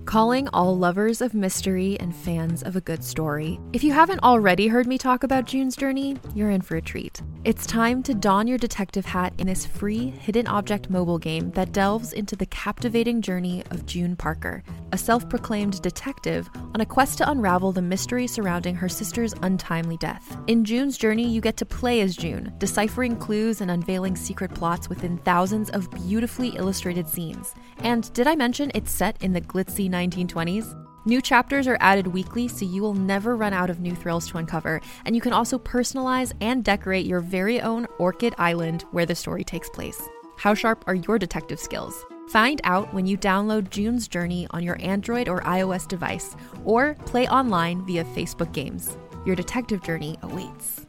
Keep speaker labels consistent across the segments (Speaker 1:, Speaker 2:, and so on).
Speaker 1: calling all lovers of mystery and fans of a good story. If you haven't already heard me talk about June's Journey, you're in for a treat. It's time to don your detective hat in this free hidden object mobile game that delves into the captivating journey of June Parker, a self-proclaimed detective on a quest to unravel the mystery surrounding her sister's untimely death. In June's Journey, you get to play as June, deciphering clues and unveiling secret plots within thousands of beautifully illustrated scenes. And did I mention it's set in the glitzy 1920s? New chapters are added weekly, so you will never run out of new thrills to uncover, and you can also personalize and decorate your very own Orchid Island where the story takes place. How sharp are your detective skills? Find out when you download June's Journey on your Android or iOS device, or play online via Facebook Games. Your detective journey awaits.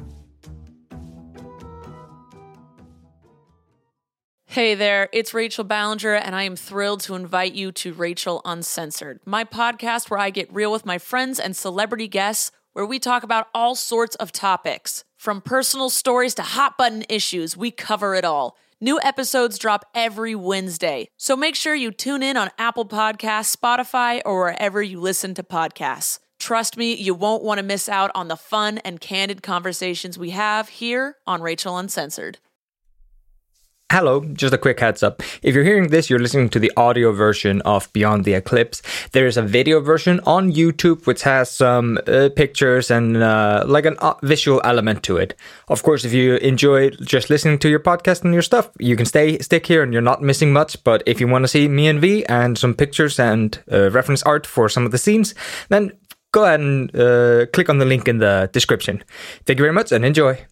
Speaker 2: Hey there, it's Rachel Ballinger, and I am thrilled to invite you to Rachel Uncensored, my podcast where I get real with my friends and celebrity guests, where we talk about all sorts of topics. From personal stories to hot-button issues, we cover it all. New episodes drop every Wednesday, so make sure you tune in on Apple Podcasts, Spotify, or wherever you listen to podcasts. Trust me, you won't want to miss out on the fun and candid conversations we have here on Rachel Uncensored.
Speaker 3: Hello, just a quick heads up. If you're hearing this, you're listening to the audio version of Beyond the Eclipse. There is a video version on YouTube which has some pictures and like a visual element to it. Of course, if you enjoy just listening to your podcast and your stuff, you can stick here and you're not missing much. But if you want to see me and V and some pictures and reference art for some of the scenes, then go ahead and click on the link in the description. Thank you very much and enjoy.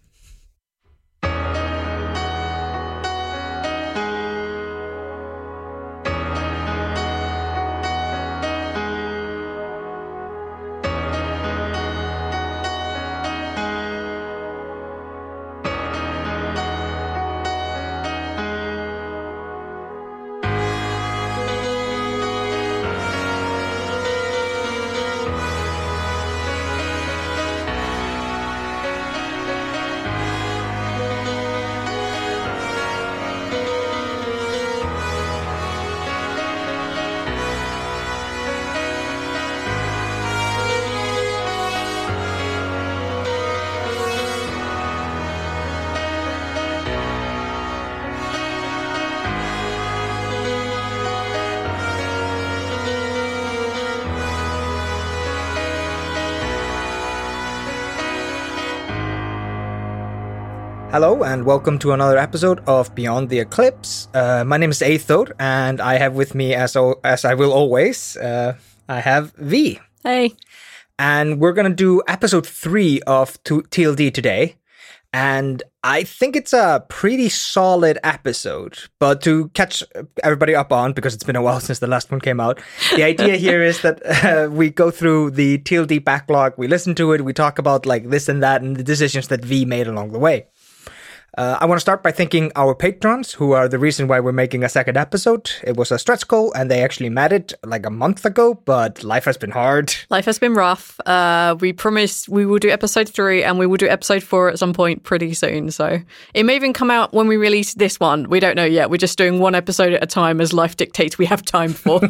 Speaker 3: Hello and welcome to another episode of Beyond the Eclipse. My name is Eyþór and I have with me, as I will always, I have V.
Speaker 2: Hey.
Speaker 3: And we're going to do episode 3 of TLD today. And I think it's a pretty solid episode. But to catch everybody up on, because it's been a while since the last one came out, the idea here is that we go through the TLD backlog, we listen to it, we talk about like this and that and the decisions that V made along the way. I want to start by thanking our patrons, who are the reason why we're making a second episode. It was a stretch goal, and they actually met it like a month ago, but life has been hard.
Speaker 4: Life has been rough. We promised we will do episode 3, and we will do episode 4 at some point pretty soon. So it may even come out when we release this one. We don't know yet. We're just doing one episode at a time as life dictates we have time for.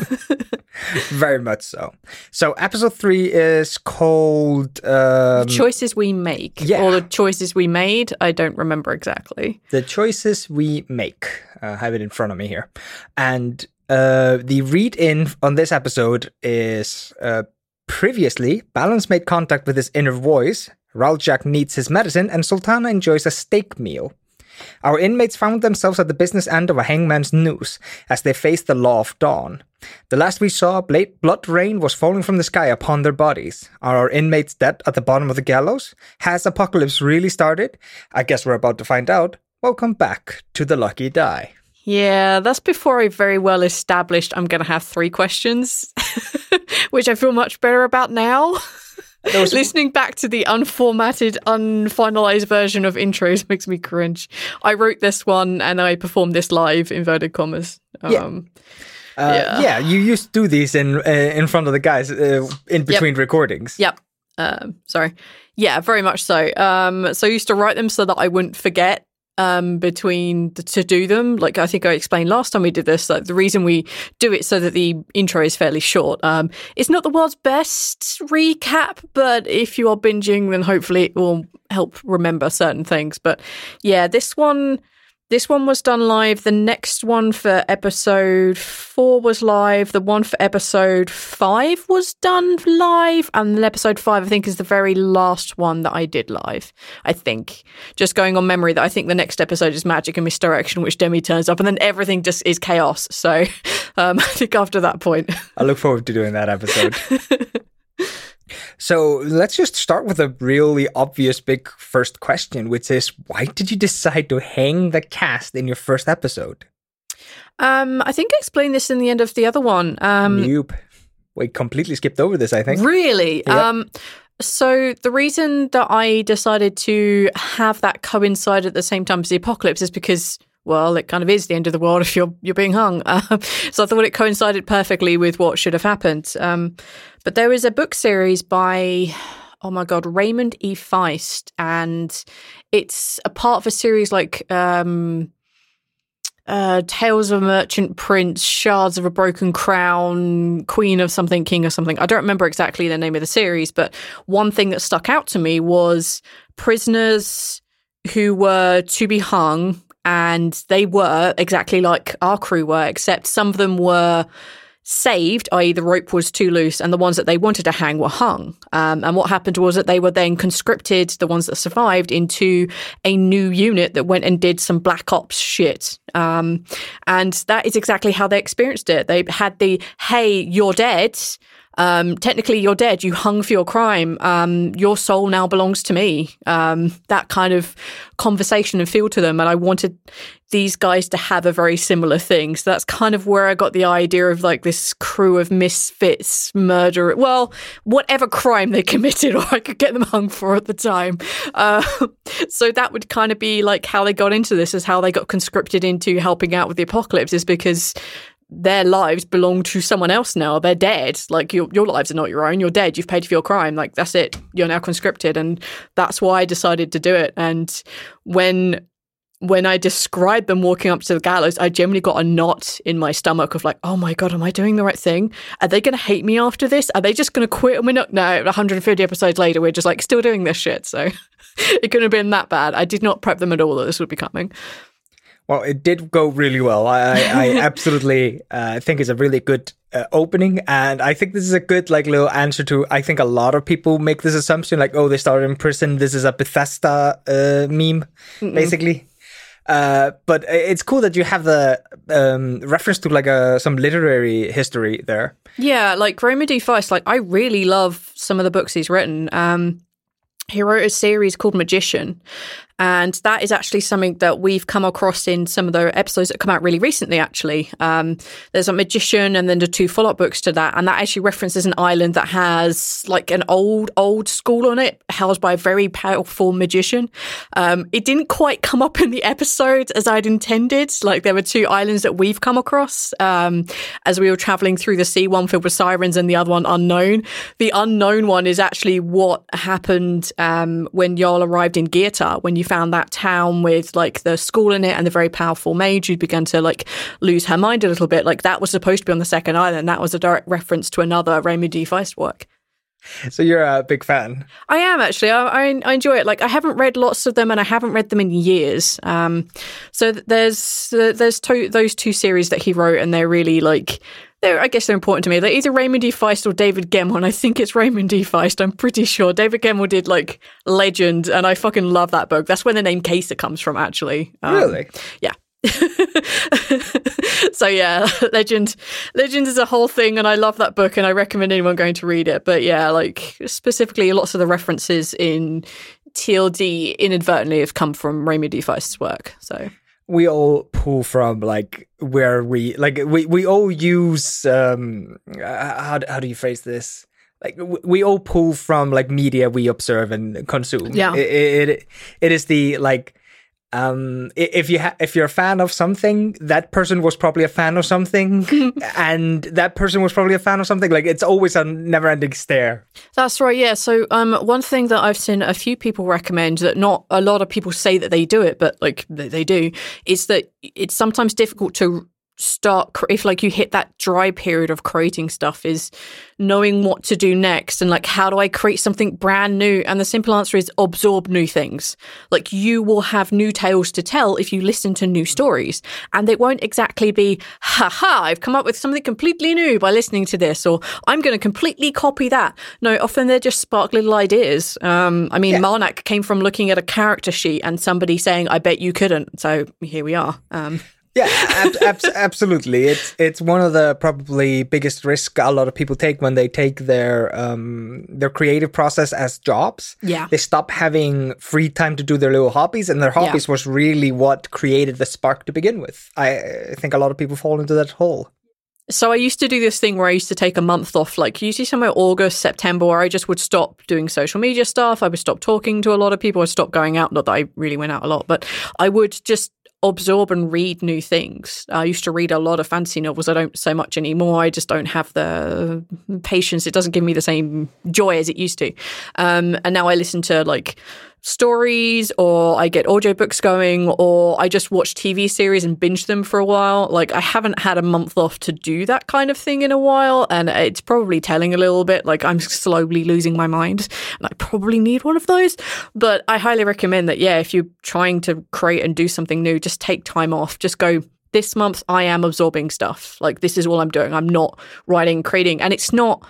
Speaker 3: Very much so. So episode 3 is called...
Speaker 4: The choices we make.
Speaker 3: Yeah.
Speaker 4: Or the choices we made. I don't remember exactly.
Speaker 3: The choices we make. I have it in front of me here. And the read-in on this episode is previously, Balance made contact with his inner voice, Raljak needs his medicine, and Sultana enjoys a steak meal. Our inmates found themselves at the business end of a hangman's noose as they faced the law of dawn. The last we saw, blood rain was falling from the sky upon their bodies. Are our inmates dead at the bottom of the gallows? Has Apocalypse really started? I guess we're about to find out. Welcome back to The Lucky Die.
Speaker 4: Yeah, that's before I very well established I'm going to have 3 questions, which I feel much better about now. Listening back to the unformatted, unfinalized version of intros makes me cringe. I wrote this one and I performed this live, inverted commas.
Speaker 3: Yeah, you used to do these in front of the guys in between recordings.
Speaker 4: Yep. Sorry. Yeah, very much so. So I used to write them so that I wouldn't forget to do them. Like I think I explained last time we did this, like the reason we do it so that the intro is fairly short. It's not the world's best recap, but if you are binging, then hopefully it will help remember certain things. But yeah, this one was done live. The next one for episode 4 was live. The one for episode 5 was done live. And then episode 5, I think, is the very last one that I did live. I think. Just going on memory that I think the next episode is Magic and Misdirection, which Demi turns up, and then everything just is chaos. So I think after that point.
Speaker 3: I look forward to doing that episode. So let's just start with a really obvious big first question, which is, why did you decide to hang the cast in your first episode?
Speaker 4: I think I explained this in the end of the other one.
Speaker 3: Nope. We completely skipped over this, I think.
Speaker 4: Really? Yep. So the reason that I decided to have that coincide at the same time as the apocalypse is because, well, it kind of is the end of the world if you're being hung. So I thought it coincided perfectly with what should have happened. But there is a book series by, oh my God, Raymond E. Feist, and it's a part of a series like Tales of a Merchant Prince, Shards of a Broken Crown, Queen of something, King of something. I don't remember exactly the name of the series, but one thing that stuck out to me was prisoners who were to be hung. And they were exactly like our crew were, except some of them were saved, i.e. the rope was too loose, and the ones that they wanted to hang were hung. And what happened was that they were then conscripted, the ones that survived, into a new unit that went and did some Black Ops shit. And that is exactly how they experienced it. They had the, hey, you're dead. Technically you're dead. You hung for your crime. Your soul now belongs to me. That kind of conversation and feel to them. And I wanted these guys to have a very similar thing. So that's kind of where I got the idea of like this crew of misfits, murder, well, whatever crime they committed or I could get them hung for at the time. So that would kind of be like how they got into this, is how they got conscripted into helping out with the apocalypse, is because their lives belong to someone else now. They're dead. Like your lives are not your own. You're dead. You've paid for your crime. Like that's it. You're now conscripted. And that's why I decided to do it. And when I described them walking up to the gallows, I genuinely got a knot in my stomach of like, oh my God, am I doing the right thing? Are they going to hate me after this? Are they just going to quit? And we're not, no, 150 episodes later, we're just like still doing this shit. So it couldn't have been that bad. I did not prep them at all that this would be coming.
Speaker 3: Well, it did go really well. I absolutely think it's a really good opening, and I think this is a good like little answer to. I think a lot of people make this assumption, like, oh, they started in prison. This is a Bethesda meme, basically. But it's cool that you have the reference to like some literary history there.
Speaker 4: Yeah, like Raymond E. Feist. Like I really love some of the books he's written. He wrote a series called Magician, and that is actually something that we've come across in some of the episodes that come out really recently, actually. There's a Magician and then the 2 follow-up books to that, and that actually references an island that has like an old school on it, housed by a very powerful magician. It didn't quite come up in the episodes as I'd intended. Like there were 2 islands that we've come across as we were traveling through the sea, one filled with sirens and the other one unknown. The unknown one is actually what happened when Jarl arrived in Geertar, when you found that town with like the school in it and the very powerful mage who began to like lose her mind a little bit. Like that was supposed to be on the second island. That was a direct reference to another Raymond E. Feist work.
Speaker 3: So you're a big fan.
Speaker 4: I am, actually. I enjoy it. Like I haven't read lots of them, and I haven't read them in years. So there's those 2 series that he wrote, and they're really like, I guess they're important to me. They're either Raymond E. Feist or David Gemmell, and I think it's Raymond E. Feist. I'm pretty sure. David Gemmell did like Legend, and I fucking love that book. That's where the name Caesar comes from, actually.
Speaker 3: Really?
Speaker 4: Yeah. So yeah, Legend is a whole thing, and I love that book, and I recommend anyone going to read it. But yeah, like specifically lots of the references in TLD inadvertently have come from Raymond E. Feist's work. So
Speaker 3: we all pull from like where we all use how do you phrase this? Like we all pull from like media we observe and consume.
Speaker 4: Yeah,
Speaker 3: it is the like if you're a fan of something, that person was probably a fan of something, and that person was probably a fan of something. Like, it's always a never-ending stare.
Speaker 4: That's right, yeah. So one thing that I've seen a few people recommend, that not a lot of people say that they do it, but like they do, is that it's sometimes difficult to start, if like you hit that dry period of creating stuff, is knowing what to do next, and like, how do I create something brand new? And the simple answer is absorb new things. Like, you will have new tales to tell if you listen to new stories, and it won't exactly be, I've come up with something completely new by listening to this, or I'm going to completely copy that. No, often they're just spark little ideas. Marnak came from looking at a character sheet and somebody saying, I bet you couldn't. So here we are.
Speaker 3: Yeah, absolutely. It's one of the probably biggest risks a lot of people take when they take their creative process as jobs.
Speaker 4: Yeah,
Speaker 3: they stop having free time to do their little hobbies, and their hobbies was really what created the spark to begin with. I think a lot of people fall into that hole.
Speaker 4: So I used to do this thing where I used to take a month off, like usually somewhere August, September, where I just would stop doing social media stuff. I would stop talking to a lot of people. I'd stop going out. Not that I really went out a lot, but I would just absorb and read new things. I used to read a lot of fantasy novels. I don't so much anymore. I just don't have the patience. It doesn't give me the same joy as it used to. And now I listen to like stories, or I get audiobooks going, or I just watch TV series and binge them for a while. Like, I haven't had a month off to do that kind of thing in a while, and it's probably telling a little bit. Like, I'm slowly losing my mind, and I probably need one of those. But I highly recommend that, yeah, if you're trying to create and do something new, just take time off. Just go, this month I am absorbing stuff. Like, this is all I'm doing. I'm not writing, creating. And it's not...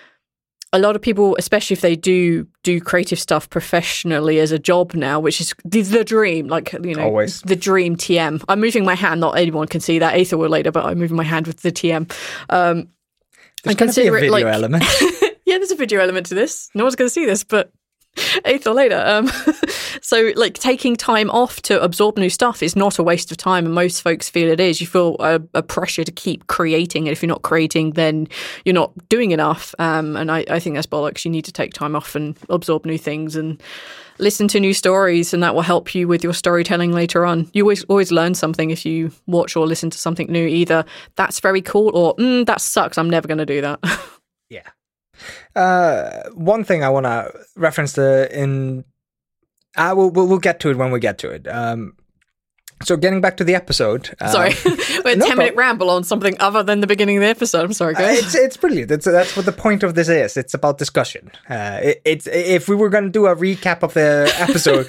Speaker 4: A lot of people, especially if they do creative stuff professionally as a job now, which is the dream, like, you know,
Speaker 3: always
Speaker 4: the dream TM. I'm moving my hand. Not anyone can see that. Aether will later, but I'm moving my hand with the TM.
Speaker 3: There's going to be a video element.
Speaker 4: Yeah, there's a video element to this. No one's going to see this, but Aether later. So, like, taking time off to absorb new stuff is not a waste of time, and most folks feel it is. You feel a pressure to keep creating, and if you're not creating, then you're not doing enough. And I think that's bollocks. You need to take time off and absorb new things and listen to new stories, and that will help you with your storytelling later on. You always learn something if you watch or listen to something new. Either that's very cool, or that sucks, I'm never going to do that.
Speaker 3: Yeah. One thing I want to reference we'll get to it when we get to it. So getting back to the episode.
Speaker 4: Sorry, we're a 10-minute ramble on something other than the beginning of the episode. I'm sorry, guys.
Speaker 3: It's brilliant. That's what the point of this is. It's about discussion. If we were going to do a recap of the episode,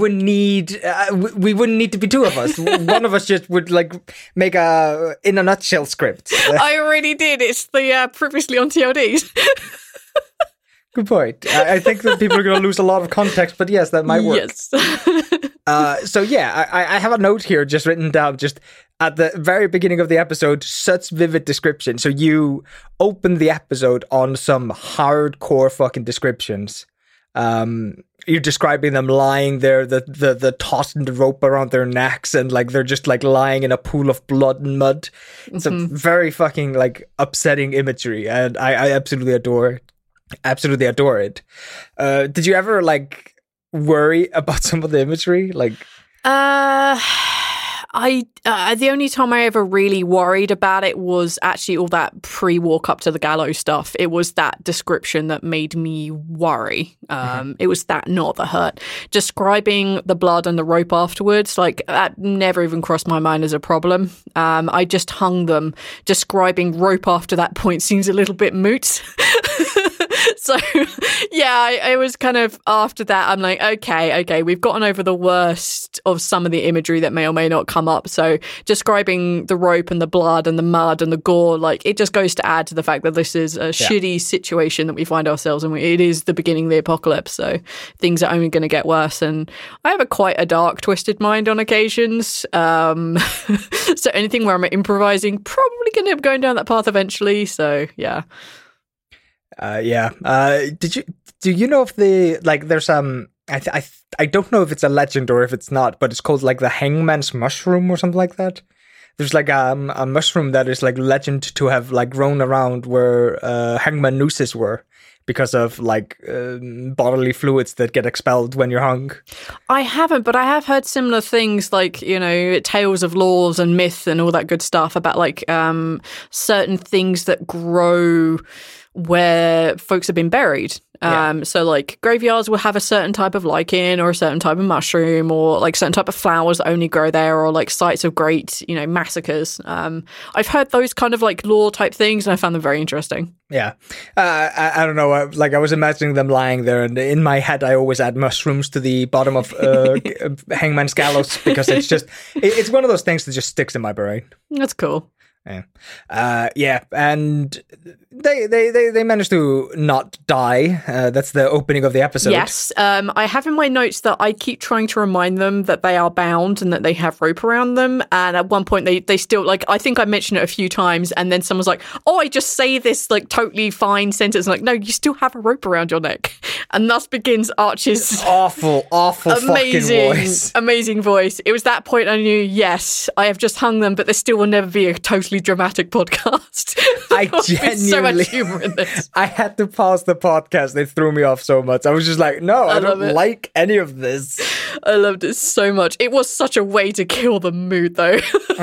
Speaker 3: we wouldn't need to be two of us. One of us just would like make a in a nutshell script.
Speaker 4: I already did. It's the previously on TLDs.
Speaker 3: Good point. I think that people are going to lose a lot of context, but yes, that might work.
Speaker 4: Yes.
Speaker 3: So yeah, I have a note here just written down just at the very beginning of the episode, such vivid description. So you open the episode on some hardcore fucking descriptions. You're describing them lying there, the tossing the rope around their necks, and like they're just like lying in a pool of blood and mud. It's a very fucking like upsetting imagery, and I absolutely adore it. Absolutely adore it. Did you ever like worry about some of the imagery? Like,
Speaker 4: the only time I ever really worried about it was actually all that pre-walk up to the gallows stuff. It was that description that made me worry. It was that, not the hurt. Describing the blood and the rope afterwards, like that never even crossed my mind as a problem. I just hung them. Describing rope after that point seems a little bit moot. So, yeah, I was kind of, after that, I'm like, okay, we've gotten over the worst of some of the imagery that may or may not come up. So describing the rope and the blood and the mud and the gore, like, it just goes to add to the fact that this is a shitty situation that we find ourselves in. It is the beginning of the apocalypse, so things are only going to get worse. And I have quite a dark, twisted mind on occasions. So anything where I'm improvising, probably going to end up going down that path eventually. So, yeah.
Speaker 3: Do you know if there's I don't know if it's a legend or if it's not, but it's called like the Hangman's Mushroom or something like that. There's like a mushroom that is like legend to have like grown around where hangman nooses were, because of like bodily fluids that get expelled when you're hung?
Speaker 4: I haven't, but I have heard similar things like, tales of laws and myth and all that good stuff about like certain things that grow where folks have been buried. So like graveyards will have a certain type of lichen or a certain type of mushroom or like certain type of flowers that only grow there, or like sites of great, massacres. I've heard those kind of like lore type things and I found them very interesting.
Speaker 3: Yeah. I don't know. I was imagining them lying there, and in my head, I always add mushrooms to the bottom of Hangman's Gallows because it's one of those things that just sticks in my brain.
Speaker 4: That's cool.
Speaker 3: Yeah. And they managed to not die. That's the opening of the episode.
Speaker 4: Yes. I have in my notes that I keep trying to remind them that they are bound and that they have rope around them. And at one point they still, like, I think I mentioned it a few times, and then someone's like, oh, I just say this like totally fine sentence. I'm like, no, you still have a rope around your neck. And thus begins Archer's
Speaker 3: awful
Speaker 4: amazing,
Speaker 3: fucking voice.
Speaker 4: Amazing voice. It was that point I knew, yes, I have just hung them, but there still will never be a totally dramatic podcast.
Speaker 3: I genuinely,
Speaker 4: so much humor in this.
Speaker 3: I had to pause the podcast. They threw me off so much. I was just like, no, I don't like any of this.
Speaker 4: I loved it so much. It was such a way to kill the mood, though.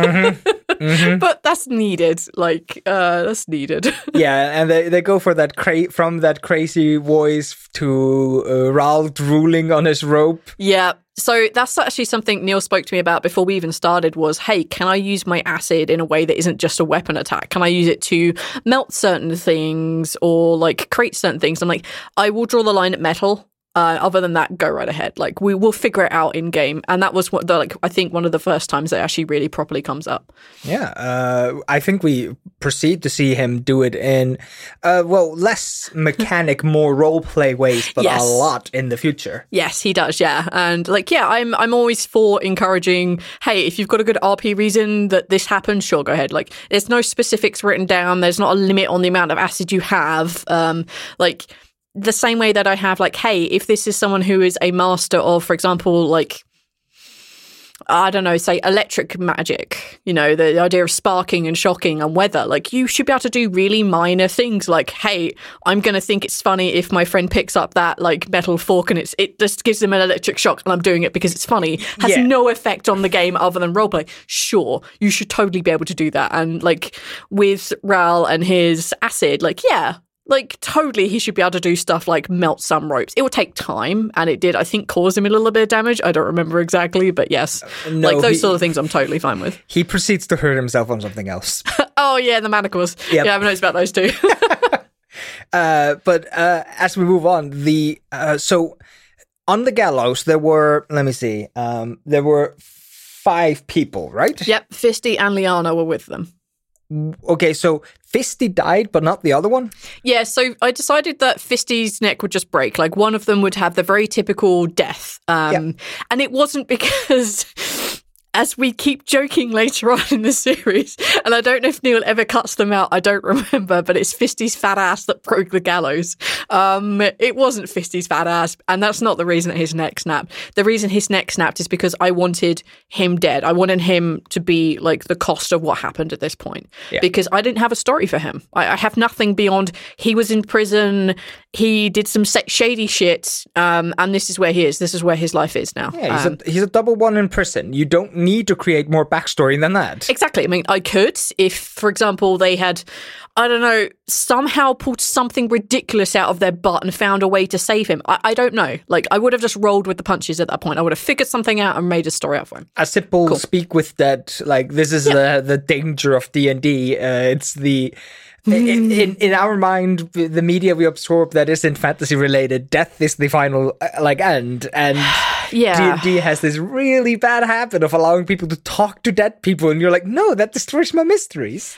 Speaker 4: But that's needed. Like, that's needed.
Speaker 3: Yeah, and they go for that from that crazy voice to Raul drooling on his rope.
Speaker 4: Yeah. So that's actually something Neil spoke to me about before we even started was, hey, can I use my acid in a way that isn't just a weapon attack? Can I use it to melt certain things or like create certain things? I'm like, I will draw the line at metal. Other than that, go right ahead. Like, we will figure it out in game. And that was I think one of the first times that actually really properly comes up.
Speaker 3: Yeah. I think we proceed to see him do it in, less mechanic, more role-play ways, but a lot in the future.
Speaker 4: Yes, he does, yeah. And like, yeah, I'm always for encouraging, hey, if you've got a good RP reason that this happened, sure, go ahead. Like, there's no specifics written down. There's not a limit on the amount of acid you have. The same way that I have, like, hey, if this is someone who is a master of, for example, like, I don't know, say electric magic, the idea of sparking and shocking and weather, like, you should be able to do really minor things like, hey, I'm going to think it's funny if my friend picks up that, like, metal fork and it just gives them an electric shock and I'm doing it because it's funny. Has no effect on the game other than roleplay. Sure, you should totally be able to do that. And, like, with Raul and his acid, like, yeah, like, totally, he should be able to do stuff like melt some ropes. It would take time, and it did, I think, cause him a little bit of damage. I don't remember exactly, but yes. Those sort of things I'm totally fine with.
Speaker 3: He proceeds to hurt himself on something else.
Speaker 4: Oh, yeah, the manacles. Yep. Yeah, I have notes about those too.
Speaker 3: But as we move on, so on the gallows, there were, let me see, there were 5 people, right?
Speaker 4: Yep, Fisty and Liana were with them.
Speaker 3: Okay, so Fisty died, but not the other one?
Speaker 4: Yeah, so I decided that Fisty's neck would just break. Like, one of them would have the very typical death. And it wasn't because, as we keep joking later on in the series, and I don't know if Neil ever cuts them out, I don't remember, but it's Fisty's fat ass that broke the gallows. It wasn't Fisty's fat ass, and that's not the reason that his neck snapped. The reason his neck snapped is because I wanted him dead. I wanted him to be, like, the cost of what happened at this point. Yeah. Because I didn't have a story for him. I have nothing beyond he was in prison, he did some shady shit, and this is where he is. This is where his life is now.
Speaker 3: Yeah, he's a double one in prison. You don't need to create more backstory than that.
Speaker 4: Exactly. I mean, I could if, for example, they had, I don't know, somehow pulled something ridiculous out of their butt and found a way to save him. I don't know. Like, I would have just rolled with the punches at that point. I would have figured something out and made a story out for him.
Speaker 3: A simple speak with dead. Like, this is the danger of D&D. It's the... In our mind, the media we absorb that isn't fantasy related, death is the final end, and D&D has this really bad habit of allowing people to talk to dead people, and you're like, no, that destroys my mysteries.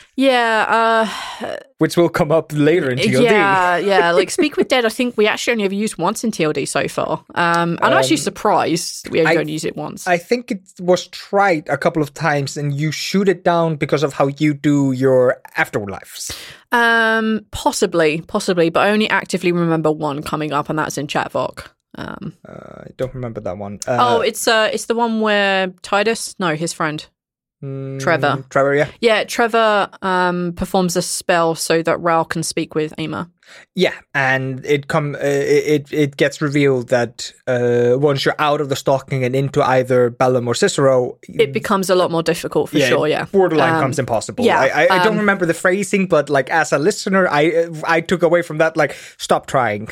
Speaker 3: Which will come up later in TLD.
Speaker 4: Yeah, like Speak with Dead, I think we actually only ever used once in TLD so far. I'm actually surprised we only used it once.
Speaker 3: I think it was tried a couple of times and you shoot it down because of how you do your afterlives.
Speaker 4: Possibly, but I only actively remember one coming up, and that's in Chatvok.
Speaker 3: I don't remember that one.
Speaker 4: It's the one where Titus, no, his friend. Trevor.
Speaker 3: Trevor, yeah.
Speaker 4: Yeah, Trevor performs a spell so that Ral can speak with Ama.
Speaker 3: Yeah, and it gets revealed that once you're out of the stalking and into either Bellum or Cicero,
Speaker 4: it becomes a lot more difficult for sure. Yeah,
Speaker 3: borderline becomes impossible.
Speaker 4: Yeah,
Speaker 3: I don't remember the phrasing, but like as a listener, I took away from that like stop trying.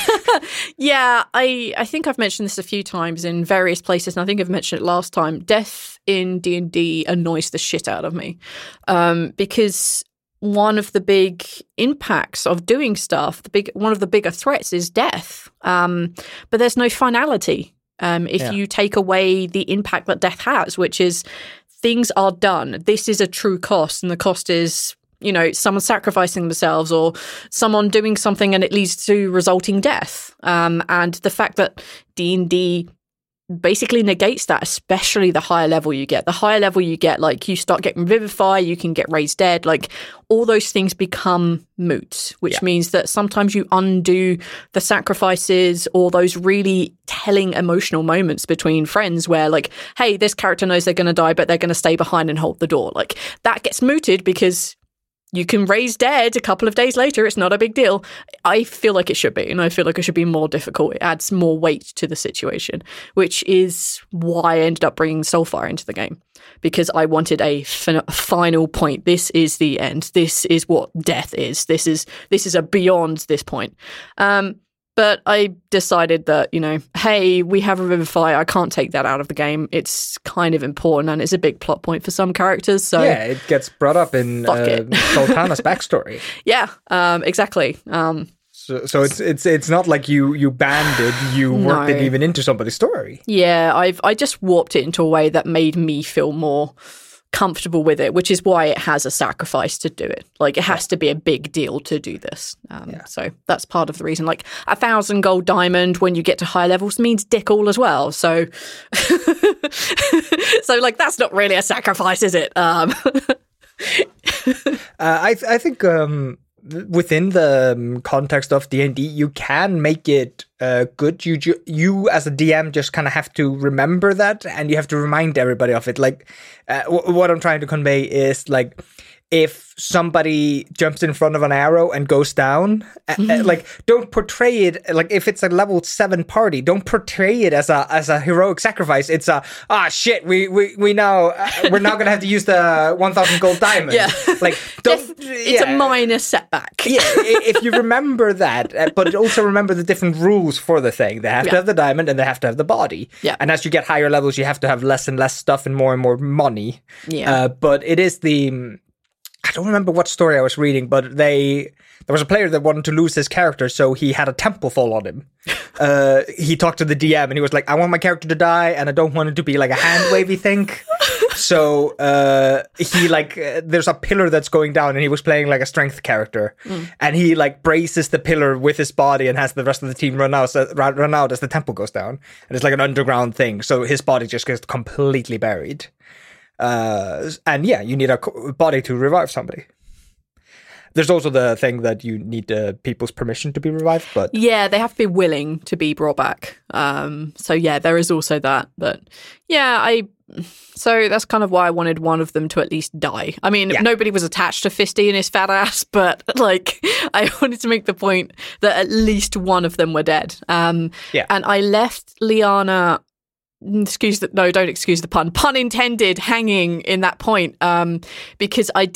Speaker 4: Yeah, I think I've mentioned this a few times in various places, and I think I've mentioned it last time. Death in D&D annoys the shit out of me because one of the big impacts of doing stuff, one of the bigger threats is death. But there's no finality if you take away the impact that death has, which is things are done. This is a true cost, and the cost is, someone sacrificing themselves or someone doing something and it leads to resulting death. And the fact that D&D basically negates that, especially the higher level you get. The higher level you get, like you start getting Revivify, you can get Raised Dead, like all those things become moot, which means that sometimes you undo the sacrifices or those really telling emotional moments between friends where like, hey, this character knows they're going to die, but they're going to stay behind and hold the door. Like that gets mooted because you can raise dead a couple of days later. It's not a big deal. I feel like it should be, and I feel like it should be more difficult. It adds more weight to the situation, which is why I ended up bringing Soulfire into the game, because I wanted a final point. This is the end. This is what death is. This is a beyond this point. But I decided that, hey, we have a Revivify. I can't take that out of the game. It's kind of important, and it's a big plot point for some characters. So
Speaker 3: yeah, it gets brought up in Sultana's backstory.
Speaker 4: Yeah, exactly.
Speaker 3: So it's not like you banned it. You worked it even into somebody's story.
Speaker 4: Yeah, I just warped it into a way that made me feel more comfortable with it, which is why it has a sacrifice to do it. Like it has to be a big deal to do this. So that's part of the reason. Like 1,000 gold diamond when you get to higher levels means dick all as well. So so like that's not really a sacrifice, is it?
Speaker 3: I think within the context of D&D, you can make it good. You as a DM just kind of have to remember that, and you have to remind everybody of it. Like what I'm trying to convey is like, if somebody jumps in front of an arrow and goes down, like don't portray it like if it's a level 7 party, don't portray it as a heroic sacrifice. It's shit. We now we're now gonna have to use the 1,000 gold diamond. Yeah, like
Speaker 4: it's a minor setback.
Speaker 3: Yeah, if you remember that, but also remember the different rules for the thing. They have to have the diamond and they have to have the body. Yeah, and as you get higher levels, you have to have less and less stuff and more money. Yeah, but it is the. I don't remember what story I was reading, but there was a player that wanted to lose his character, so he had a temple fall on him. He talked to the DM, and he was like, I want my character to die, and I don't want it to be like a hand-wavy thing. So he there's a pillar that's going down, and he was playing like a strength character. And he like braces the pillar with his body and has the rest of the team run out as the temple goes down. And it's like an underground thing, so his body just gets completely buried. And yeah, you need a body to revive somebody. There's also the thing that you need people's permission to be revived, but
Speaker 4: yeah, they have to be willing to be brought back. So yeah, there is also that. But yeah, so that's kind of why I wanted one of them to at least die. I mean, nobody was attached to Fisty and his fat ass, but like I wanted to make the point that at least one of them were dead. And I left Liana. Don't excuse the pun. Pun intended, hanging in that point, because I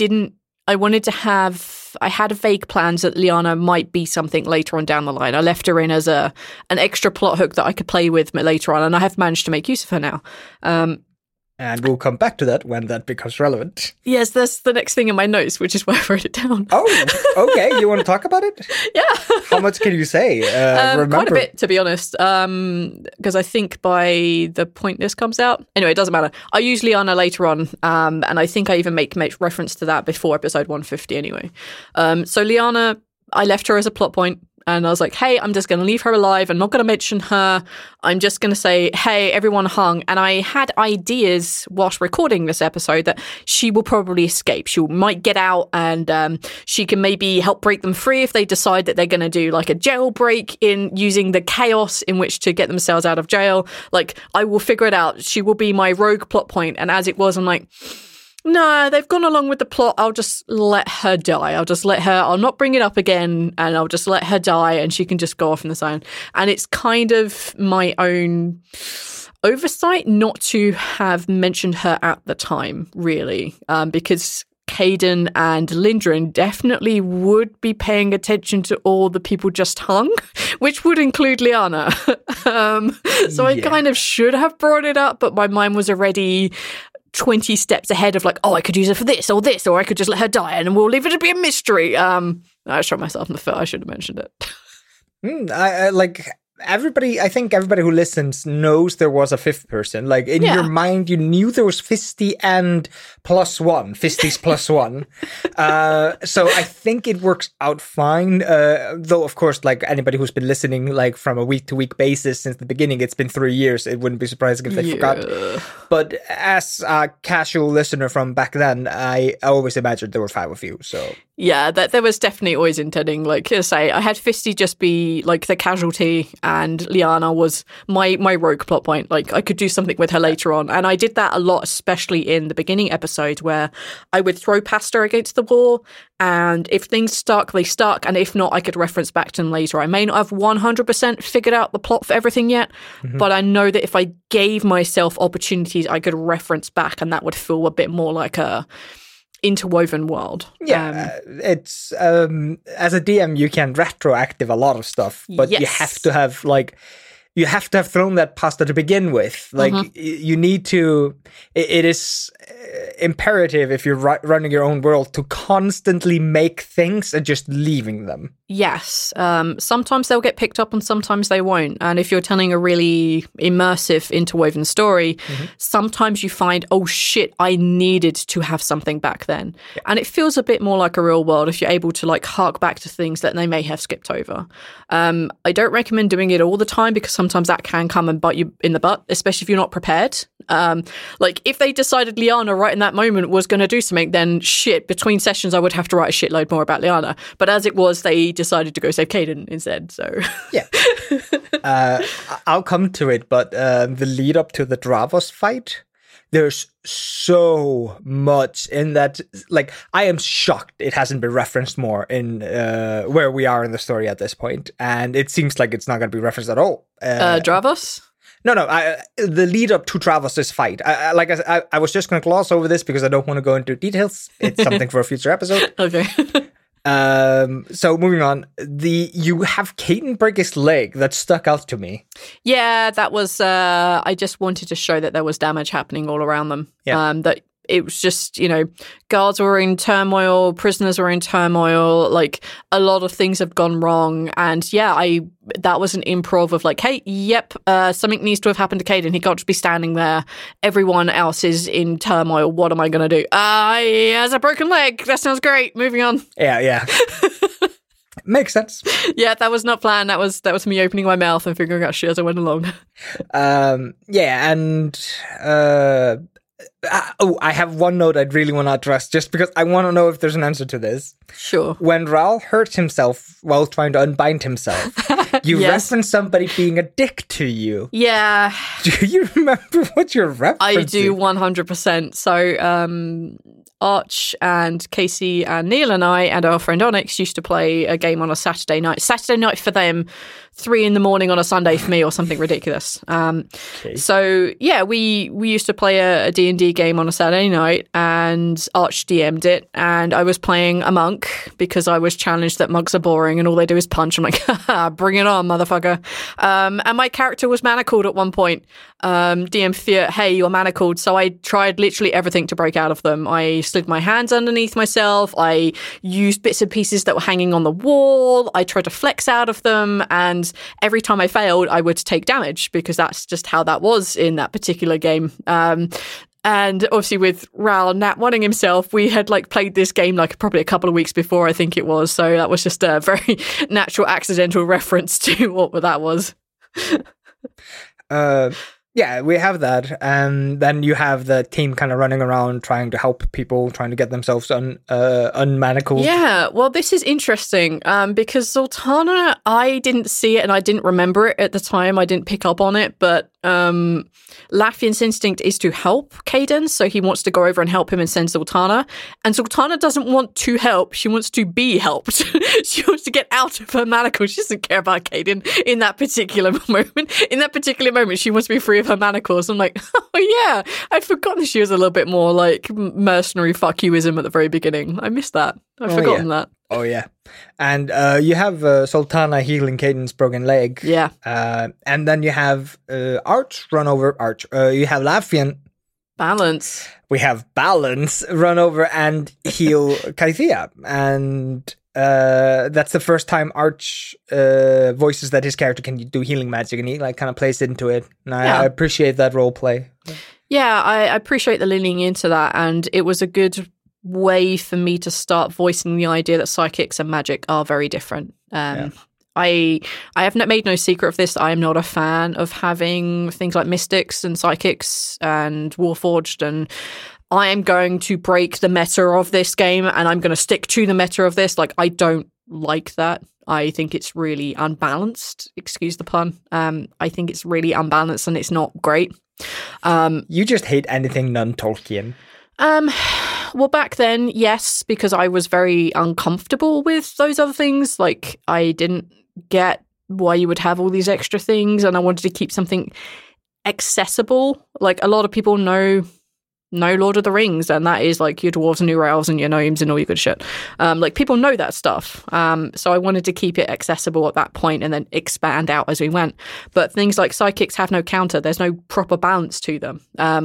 Speaker 4: had vague plans that Liana might be something later on down the line. I left her in as an extra plot hook that I could play with later on, and I have managed to make use of her now.
Speaker 3: And we'll come back to that when that becomes relevant.
Speaker 4: Yes, that's the next thing in my notes, which is why I wrote it down.
Speaker 3: Oh, okay. You want to talk about it?
Speaker 4: Yeah.
Speaker 3: How much can you say?
Speaker 4: Quite a bit, to be honest, because I think by the point this comes out... Anyway, it doesn't matter. I use Liana later on, and I think I even make reference to that before episode 150 anyway. So Liana, I left her as a plot point. And I was like, hey, I'm just going to leave her alive. I'm not going to mention her. I'm just going to say, hey, everyone hung. And I had ideas whilst recording this episode that she will probably escape. She might get out and she can maybe help break them free if they decide that they're going to do like a jailbreak in using the chaos in which to get themselves out of jail. Like, I will figure it out. She will be my rogue plot point. And as it was, I'm like... No, they've gone along with the plot. I'll just let her die. I'll not bring it up again, and I'll just let her die, and she can just go off in the zone. And it's kind of my own oversight not to have mentioned her at the time, really, because Caden and Lindren definitely would be paying attention to all the people just hung, which would include Liana. So I kind of should have brought it up, but my mind was already 20 steps ahead of like, oh, I could use her for this, or I could just let her die and we'll leave it to be a mystery. I shot myself in the foot. I should have mentioned it. I think everybody who listens knows there was a fifth person. Like, in your mind, you knew there was Fisty and Fisty's plus one. So I think it works out fine. Though, of course, like anybody who's been listening, like from a week-to-week basis since the beginning, it's been 3 years. It wouldn't be surprising if they forgot. But as a casual listener from back then, I always imagined there were 5 of you, so... Yeah, that there was definitely always intending, like I say, I had Fisty just be like the casualty and Liana was my rogue plot point. Like I could do something with her later on. And I did that a lot, especially in the beginning episode where I would throw past her against the wall. And if things stuck, they stuck. And if not, I could reference back to them later. I may not have 100% figured out the plot for everything yet, but I know that if I gave myself opportunities, I could reference back and that would feel a bit more like a interwoven world.
Speaker 3: It's as a DM you can retroactive a lot of stuff, but you have to have thrown that pasta to begin with. Like you need to. It is imperative if you're running your own world to constantly make things and just leaving them.
Speaker 4: Yes. Sometimes they'll get picked up and sometimes they won't. And if you're telling a really immersive, interwoven story, sometimes you find, oh shit, I needed to have something back then. Yeah. And it feels a bit more like a real world if you're able to like hark back to things that they may have skipped over. I don't recommend doing it all the time because sometimes that can come and bite you in the butt, especially if you're not prepared. Like if they decided Liana right in that moment was going to do something, then shit, between sessions I would have to write a shitload more about Liana. But as it was, they decided to go save Caden instead. So
Speaker 3: yeah, I'll come to it. But the lead up to the Dravos fight, there's so much in that. Like I am shocked it hasn't been referenced more in where we are in the story at this point, and it seems like it's not going to be referenced at all.
Speaker 4: Dravos.
Speaker 3: No, the lead up to Dravos' fight. I was just going to gloss over this because I don't want to go into details. It's something for a future episode.
Speaker 4: Okay.
Speaker 3: So moving on, you have Caden break his leg. That stuck out to me.
Speaker 4: Yeah, that was. I just wanted to show that there was damage happening all around them.
Speaker 3: Yeah.
Speaker 4: That it was just, guards were in turmoil, prisoners were in turmoil, like a lot of things have gone wrong. And yeah, that was an improv of like, hey, something needs to have happened to Caden. He can't just be standing there. Everyone else is in turmoil. What am I going to do? He has a broken leg. That sounds great. Moving on.
Speaker 3: Yeah. Makes sense.
Speaker 4: Yeah, that was not planned. That was me opening my mouth and figuring out shit as I went along.
Speaker 3: I have one note I'd really want to address just because I want to know if there's an answer to this.
Speaker 4: Sure.
Speaker 3: When Ral hurt himself while trying to unbind himself, you referenced somebody being a dick to you.
Speaker 4: Yeah.
Speaker 3: Do you remember what you're referencing?
Speaker 4: I do 100%. So, Arch and Casey and Neil and I and our friend Onyx used to play a game on a Saturday night. Saturday night for them, 3 a.m. on a Sunday for me, or something ridiculous.
Speaker 3: Okay.
Speaker 4: So yeah, we used to play a D&D game on a Saturday night, and Arch DM'd it, and I was playing a monk because I was challenged that monks are boring and all they do is punch. I'm like, haha, bring it on, motherfucker. And my character was manacled at one point. DM fear, hey, you're manacled. So I tried literally everything to break out of them. I slid my hands underneath myself. I used bits and pieces that were hanging on the wall. I tried to flex out of them, and every time I failed, I would take damage because that's just how that was in that particular game. And obviously with Ral nat wanting himself, we had played this game probably a couple of weeks before, I think it was. So that was just a very natural, accidental reference to what that was.
Speaker 3: Yeah, we have that. And then you have the team kind of running around trying to help people, trying to get themselves unmanacled.
Speaker 4: Yeah, well, this is interesting because Zoltana, I didn't see it and I didn't remember it at the time. I didn't pick up on it, but Latvian's instinct is to help Caden, so he wants to go over and help him and send Zoltana. And Zoltana doesn't want to help, she wants to be helped. She wants to get out of her manacles. She doesn't care about Caden in that particular moment. In that particular moment, she wants to be free of her manacles. I'm like, oh yeah, I'd forgotten she was a little bit more like mercenary fuck youism at the very beginning. I missed that. I've forgotten that.
Speaker 3: Oh yeah. And you have Zoltana healing Caden's broken leg.
Speaker 4: Yeah.
Speaker 3: And then you have Arch run over Arch. You have Latvian.
Speaker 4: Balance.
Speaker 3: We have Balance run over and heal Kaithia. And that's the first time Arch voices that his character can do healing magic, and he like kind of plays into it. And I appreciate that role play.
Speaker 4: Yeah, I appreciate the leaning into that, and it was a good way for me to start voicing the idea that psychics and magic are very different. I have made no secret of this. I am not a fan of having things like mystics and psychics and Warforged, and I am going to break the meta of this game, and I'm going to stick to the meta of this. Like, I don't like that. I think it's really unbalanced. Excuse the pun. I think it's really unbalanced, and it's not great.
Speaker 3: You just hate anything non-Tolkien.
Speaker 4: Well, back then, yes, because I was very uncomfortable with those other things. Like, I didn't get why you would have all these extra things, and I wanted to keep something accessible. Like, a lot of people know Lord of the Rings, and that is like your dwarves and your elves and your gnomes and all your good shit. Like, people know that stuff. So I wanted to keep it accessible at that point and then expand out as we went. But things like psychics have no counter. There's no proper balance to them.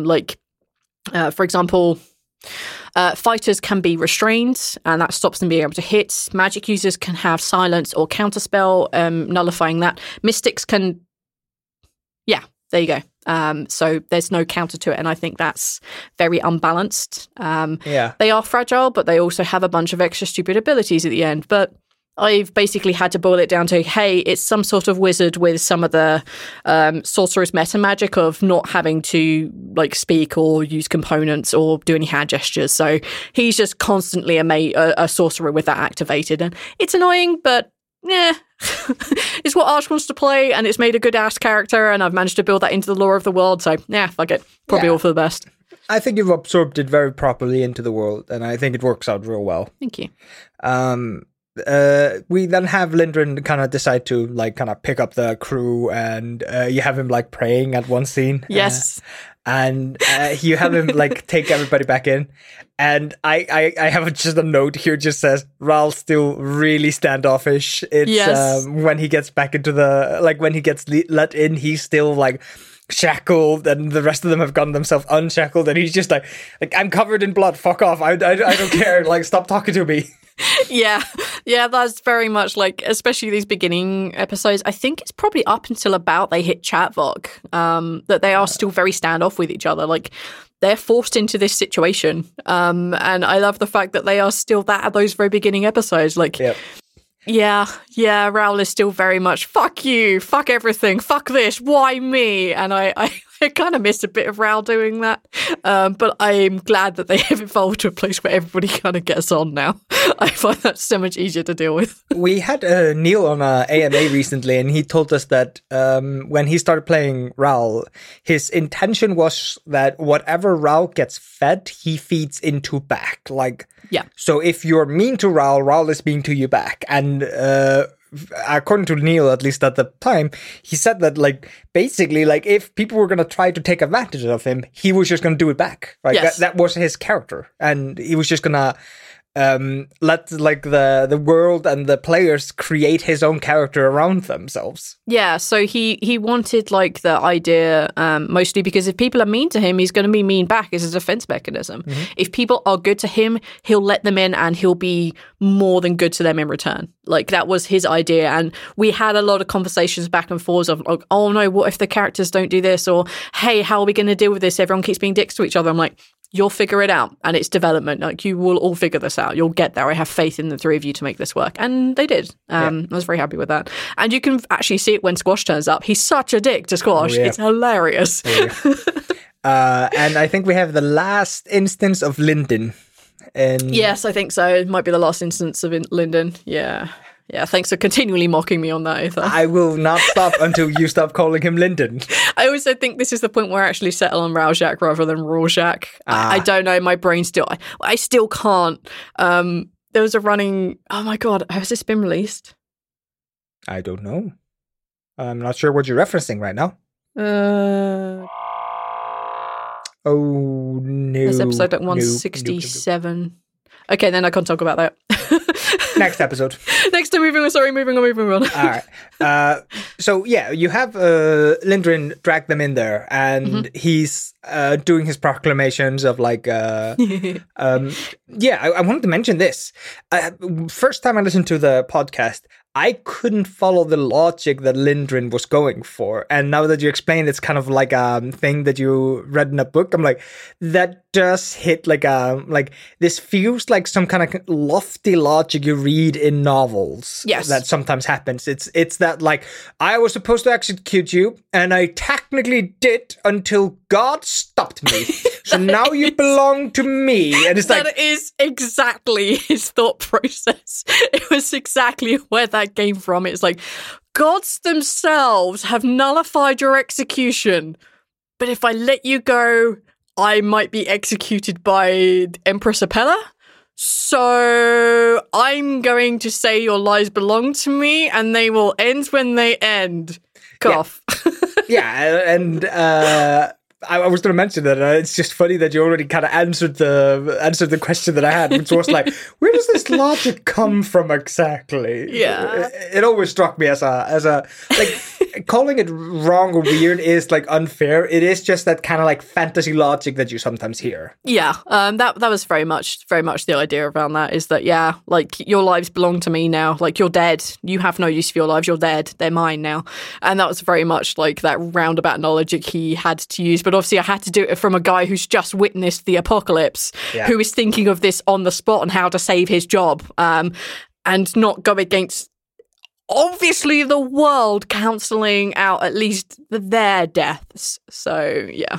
Speaker 4: For example, fighters can be restrained, and that stops them being able to hit. Magic users can have silence or counterspell, nullifying that. Mystics can... Yeah, there you go. So there's no counter to it, and I think that's very unbalanced. They are fragile, but they also have a bunch of extra stupid abilities at the end. But I've basically had to boil it down to, hey, it's some sort of wizard with some of the sorcerer's meta magic of not having to like speak or use components or do any hand gestures. So he's just constantly a sorcerer with that activated, and it's annoying, but yeah, it's what Arch wants to play, and it's made a good ass character, and I've managed to build that into the lore of the world. So yeah, fuck it, probably all for the best.
Speaker 3: I think you've absorbed it very properly into the world, and I think it works out real well.
Speaker 4: Thank you.
Speaker 3: We then have Lindren kind of decide to like kind of pick up the crew, and you have him like praying at one scene.
Speaker 4: Yes.
Speaker 3: And you have him like take everybody back in. And I have just a note here, just says Ral's still really standoffish. It's when he gets back into the, like when he gets let in, he's still like shackled, and the rest of them have gotten themselves unshackled, and he's just like I'm covered in blood, fuck off, I don't care, like stop talking to me.
Speaker 4: Yeah, that's very much like, especially these beginning episodes. I think it's probably up until about they hit Chatvok that they are still very standoff with each other. Like, they're forced into this situation, and I love the fact that they are still that at those very beginning episodes. Like, yeah, Raul is still very much fuck you, fuck everything, fuck this, why me? And I kind of missed a bit of Raul doing that, but I'm glad that they have evolved to a place where everybody kind of gets on now. I find that so much easier to deal with.
Speaker 3: We had Neil on AMA recently, and he told us that when he started playing Raul, his intention was that whatever Raul gets fed, he feeds into back. Like,
Speaker 4: yeah.
Speaker 3: So if you're mean to Raul, Raul is mean to you back. And according to Neil, at least at the time, he said that, like, basically, like, if people were going to try to take advantage of him, he was just going to do it back. Right?
Speaker 4: Yes.
Speaker 3: That was his character. And he was just going to let, like, the world and the players create his own character around themselves.
Speaker 4: Yeah, so he wanted, like, the idea, mostly because if people are mean to him, he's going to be mean back as a defense mechanism. Mm-hmm. If people are good to him, he'll let them in, and he'll be more than good to them in return. Like, that was his idea, and we had a lot of conversations back and forth of, like, oh no, what if the characters don't do this? Or, hey, how are we going to deal with this? Everyone keeps being dicks to each other. I'm like, you'll figure it out, and it's development. Like, you will all figure this out. You'll get there. I have faith in the three of you to make this work. And they did. I was very happy with that. And you can actually see it when Squash turns up. He's such a dick to Squash. It's hilarious.
Speaker 3: And I think we have the last instance of Lyndon.
Speaker 4: Yes, I think so. It might be the last instance of Lyndon. Yeah. Yeah, thanks for continually mocking me on that, Aether.
Speaker 3: I will not stop until you stop calling him Lyndon.
Speaker 4: I also think this is the point where I actually settle on Rorschach rather than Rorschach. I don't know, my brain still... I still can't. There was a running... Oh my god, has this been released?
Speaker 3: I don't know. I'm not sure what you're referencing right now. Oh, no.
Speaker 4: This episode at 167. No. Okay, then I can't talk about that.
Speaker 3: Next episode.
Speaker 4: Next time, moving on.
Speaker 3: All right. So, yeah, you have Lyndon drag them in there, and he's doing his proclamations of, like, I wanted to mention this. First time I listened to the podcast, I couldn't follow the logic that Lyndon was going for. And now that you explained it's kind of like a thing that you read in a book, I'm like, that does hit like this feels like some kind of lofty logic you read in novels.
Speaker 4: Yes.
Speaker 3: That sometimes happens. It's that, like, I was supposed to execute you, and I technically did until God stopped me. So now you belong to me. And it's
Speaker 4: that is exactly his thought process. It was exactly where that came from. It's like, gods themselves have nullified your execution, but if I let you go, I might be executed by Empress Apella. So I'm going to say your lies belong to me, and they will end when they end. Cough.
Speaker 3: And I was going to mention that it's just funny that you already kind of answered the question that I had, which was like, where does this logic come from exactly?
Speaker 4: Yeah,
Speaker 3: it always struck me as a like, calling it wrong or weird is like unfair. It is just that kind of like fantasy logic that you sometimes hear.
Speaker 4: Yeah, that was very much the idea around that, is that, yeah, like, your lives belong to me now. Like, you're dead. You have no use for your lives. You're dead. They're mine now. And that was very much like that roundabout logic he had to use. But obviously I had to do it from a guy who's just witnessed the apocalypse, who is thinking of this on the spot on how to save his job, and not go against, obviously, the world cancelling out at least their deaths. So, yeah.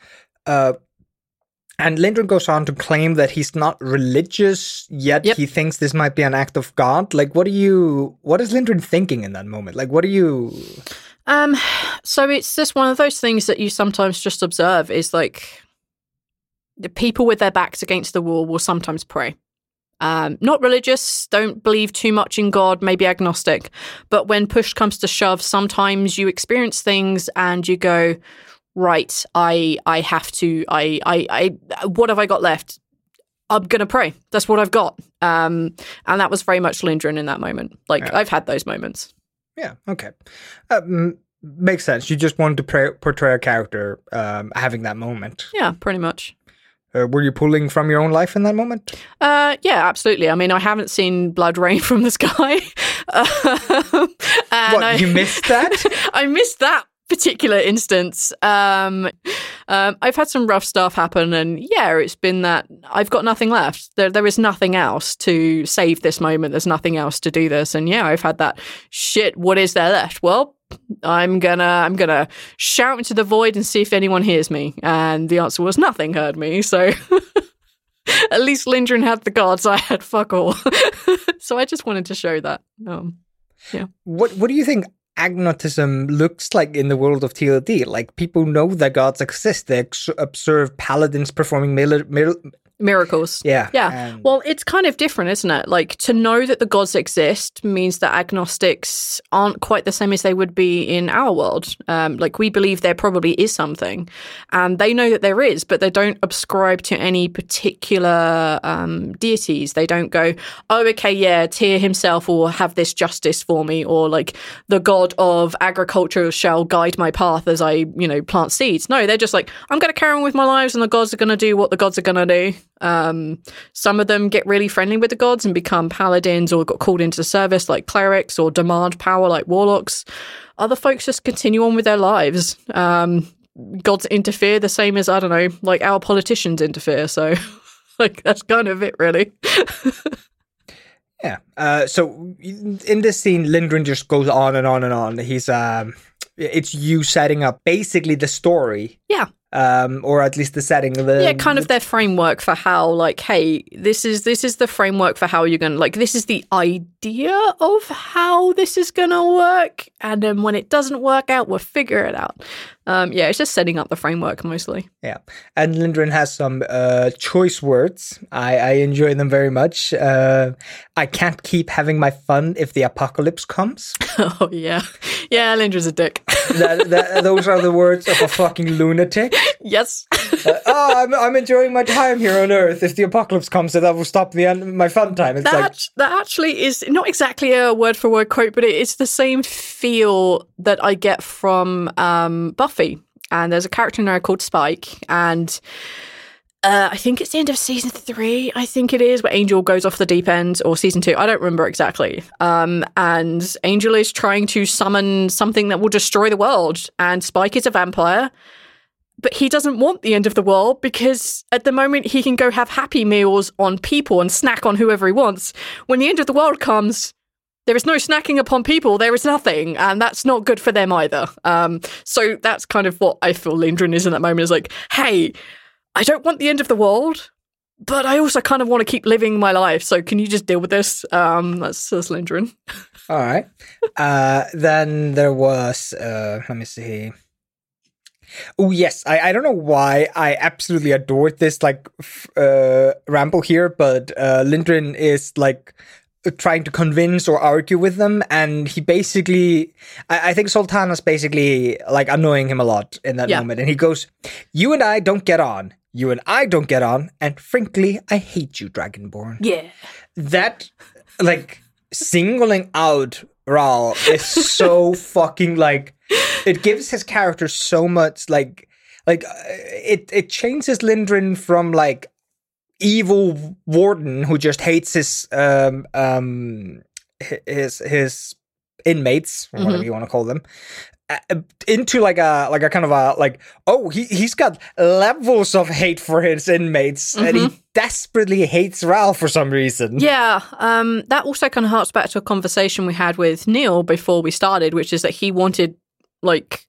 Speaker 3: And Lyndon goes on to claim that he's not religious, yet he thinks this might be an act of God. Like, what is Lyndon thinking in that moment? Like, what do you...
Speaker 4: So it's just one of those things that you sometimes just observe, is like, the people with their backs against the wall will sometimes pray. Not religious, don't believe too much in God, maybe agnostic. But when push comes to shove, sometimes you experience things and you go, right, I have to, what have I got left? I'm going to pray. That's what I've got. And that was very much Lyndon in that moment. Like, I've had those moments.
Speaker 3: Yeah, okay. Makes sense. You just wanted to portray a character having that moment.
Speaker 4: Yeah, pretty much.
Speaker 3: Were you pulling from your own life in that moment?
Speaker 4: Yeah, absolutely. I mean, I haven't seen blood rain from the sky.
Speaker 3: You missed that?
Speaker 4: I missed that particular instance. I've had some rough stuff happen, and it's been that I've got nothing left. There is nothing else to save this moment. There's nothing else to do this. And I've had that shit. What is there left? Well, I'm gonna shout into the void and see if anyone hears me. And the answer was nothing heard me. So at least Lyndon had the gods. I had fuck all. So I just wanted to show that.
Speaker 3: What do you think agnotism looks like in the world of TLD? Like, people know that gods exist. They observe paladins performing
Speaker 4: miracles.
Speaker 3: Yeah.
Speaker 4: Well, it's kind of different, isn't it? Like, to know that the gods exist means that agnostics aren't quite the same as they would be in our world. Like, we believe there probably is something, and they know that there is, but they don't ascribe to any particular deities. They don't go, oh, okay, yeah, Tyr himself will have this justice for me, or like, the god of agriculture shall guide my path as I, plant seeds. No, they're just like, I'm going to carry on with my lives, and the gods are going to do what the gods are going to do. Some of them get really friendly with the gods and become paladins, or got called into service like clerics, or demand power like warlocks. Other folks just continue on with their lives. gods interfere the same as, I don't know, like our politicians interfere. So, like, that's kind of it, really.
Speaker 3: Yeah. So in this scene, Lindgren just goes on and on and on. He's it's you setting up basically the story.
Speaker 4: Yeah.
Speaker 3: Or at least the setting.
Speaker 4: Kind of their framework for how, like, hey, this is the framework for how you're going to, like, this is the idea of how this is going to work. And then when it doesn't work out, we'll figure it out. It's just setting up the framework mostly.
Speaker 3: Yeah. And Lindgren has some choice words. I enjoy them very much. I can't keep having my fun if the apocalypse comes.
Speaker 4: Oh, yeah. Yeah, Lindgren's a dick.
Speaker 3: Those are the words of a fucking lunatic.
Speaker 4: Yes.
Speaker 3: I'm enjoying my time here on Earth. If the apocalypse comes, that will stop my fun time. It's
Speaker 4: that actually is not exactly a word-for-word quote, but it's the same feel that I get from Buffy. And there's a character in there called Spike, and I think it's the end of season 3, I think it is, where Angel goes off the deep end, or season 2, I don't remember exactly. And Angel is trying to summon something that will destroy the world, and Spike is a vampire. But he doesn't want the end of the world because at the moment he can go have Happy Meals on people and snack on whoever he wants. When the end of the world comes, there is no snacking upon people. There is nothing. And that's not good for them either. So that's kind of what I feel Lindgren is in that moment. Is like, hey, I don't want the end of the world, but I also kind of want to keep living my life. So can you just deal with this? That's Lindgren.
Speaker 3: All right. Then there was, let me see. Oh, yes. I don't know why I absolutely adored this, like, ramble here, but Lindgren is, like, trying to convince or argue with them, and he basically, I think Sultana's basically, like, annoying him a lot in that moment, and he goes, you and I don't get on. You and I don't get on, and frankly, I hate you, Dragonborn.
Speaker 4: Yeah.
Speaker 3: That, like, singling out Ral is so fucking, like, it gives his character so much, like it changes Lindgren from, like, evil warden who just hates his inmates, or whatever you want to call them, into like a kind of a, like, oh, he's got levels of hate for his inmates, and he desperately hates Ral for some reason.
Speaker 4: Yeah, that also kind of harks back to a conversation we had with Neil before we started, which is that he wanted, like,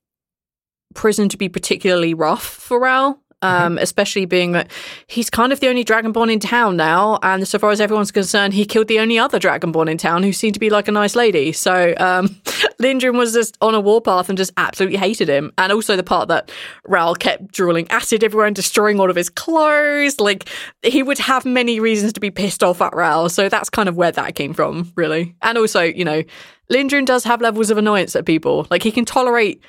Speaker 4: prison to be particularly rough for Ral. Especially being that he's kind of the only Dragonborn in town now, and so far as everyone's concerned, he killed the only other Dragonborn in town who seemed to be like a nice lady. So Lindgren was just on a warpath and just absolutely hated him. And also the part that Ral kept drooling acid everywhere and destroying all of his clothes. Like, he would have many reasons to be pissed off at Ral, so that's kind of where that came from, really. And also, you know, Lindgren does have levels of annoyance at people. Like, he can tolerate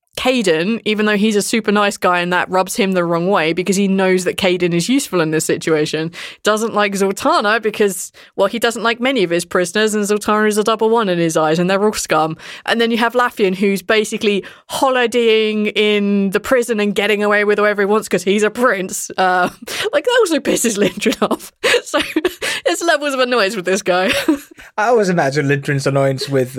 Speaker 4: Caden, even though he's a super nice guy, and that rubs him the wrong way because he knows that Caden is useful in this situation. Doesn't like Zoltana because, well, he doesn't like many of his prisoners, and Zoltana is a double one in his eyes, and they're all scum. And then you have Laffian, who's basically holidaying in the prison and getting away with whatever he wants because he's a prince. Like, that also pisses Lindgren off. So there's levels of annoyance with this guy.
Speaker 3: I always imagine Lindgren's annoyance with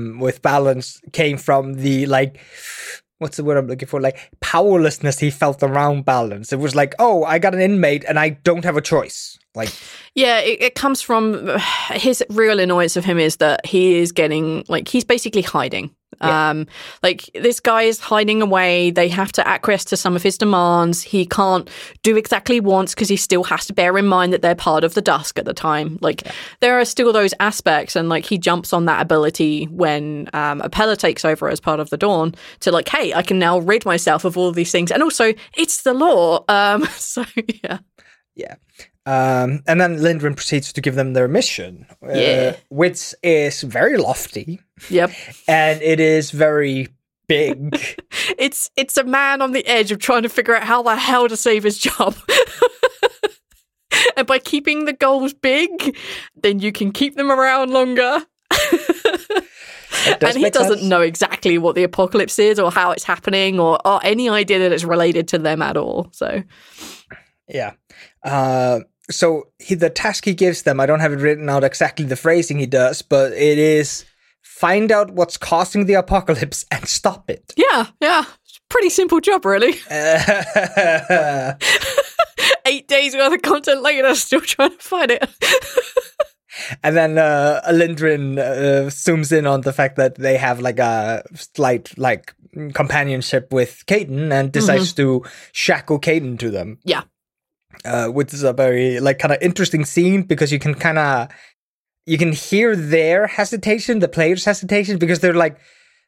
Speaker 3: Balance came from the, like, what's the word I'm looking for? Like, powerlessness he felt around Balance. It was like, oh, I got an inmate and I don't have a choice. Like,
Speaker 4: yeah, it comes from his real annoyance of him is that he is getting, like, he's basically hiding. Yeah. Like, this guy is hiding away. They have to acquiesce to some of his demands. He can't do exactly he wants because he still has to bear in mind that they're part of the Dusk at the time. Like, there are still those aspects, and, like, he jumps on that ability when Apella takes over as part of the Dawn to, like, hey, I can now rid myself of all of these things. And also, it's the law. So, yeah.
Speaker 3: Yeah. And then Lindgren proceeds to give them their mission, which is very lofty.
Speaker 4: Yep.
Speaker 3: And it is very big.
Speaker 4: It's a man on the edge of trying to figure out how the hell to save his job. And by keeping the goals big, then you can keep them around longer. And he doesn't know exactly what the apocalypse is or how it's happening or any idea that it's related to them at all. So,
Speaker 3: yeah. So the task he gives them, I don't have it written out exactly the phrasing he does, but it is find out what's causing the apocalypse and stop it.
Speaker 4: Yeah. pretty simple job, really. 8 days worth of content later, still trying to find it.
Speaker 3: And then Lindgren zooms in on the fact that they have like a slight like companionship with Caden and decides to shackle Caden to them.
Speaker 4: Yeah.
Speaker 3: Which is a very like kind of interesting scene because you can hear their hesitation, the player's hesitation, because they're like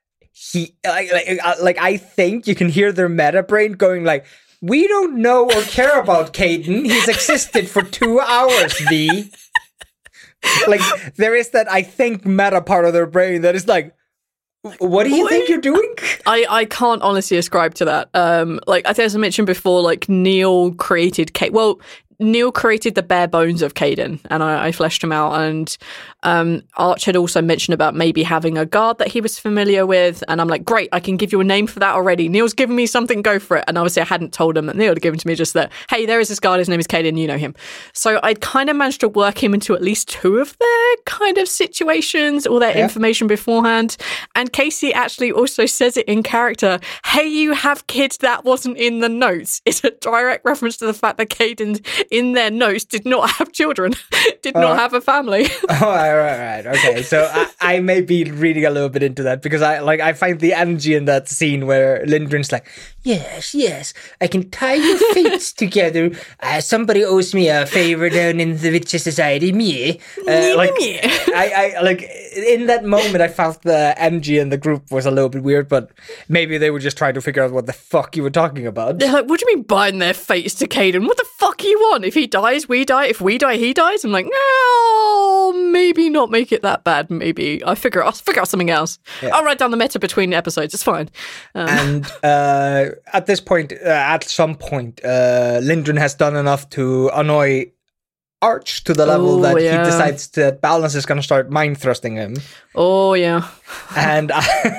Speaker 3: I think you can hear their meta brain going like, we don't know or care about Caden. He's existed for 2 hours, V. Like, there is that, I think, meta part of their brain that is like, what do you think you're doing?
Speaker 4: I can't honestly ascribe to that. Like, I think as I mentioned before, like, Neil created Neil created the bare bones of Caden, and I fleshed him out. And Arch had also mentioned about maybe having a guard that he was familiar with. And I'm like, great, I can give you a name for that already. Neil's given me something, go for it. And obviously I hadn't told him that Neil had given to me just that, hey, there is this guard, his name is Caden, you know him. So I'd kind of managed to work him into at least 2 of their kind of situations, all their information beforehand. And Casey actually also says it in character, hey, you have kids, that wasn't in the notes. It's a direct reference to the fact that Caden in their notes did not have children, did not have a family.
Speaker 3: Right. Okay, so I may be reading a little bit into that because I find the energy in that scene where Lindgren's like, yes, I can tie your fates together. Somebody owes me a favor down in the Witcher Society, me. I like in that moment I felt the energy in the group was a little bit weird, but maybe they were just trying to figure out what the fuck you were talking about.
Speaker 4: They're like, what do you mean bind their fates to Caden? What the fuck do you want? If he dies, we die. If we die, he dies. I'm like, no, maybe not make it that bad. Maybe I'll figure out something else. Yeah. I'll write down the meta between episodes. It's fine.
Speaker 3: And at this point, at some point, Lindgren has done enough to annoy Arch to the level that he decides that Balance is going to start mind thrusting him.
Speaker 4: Oh, yeah.
Speaker 3: And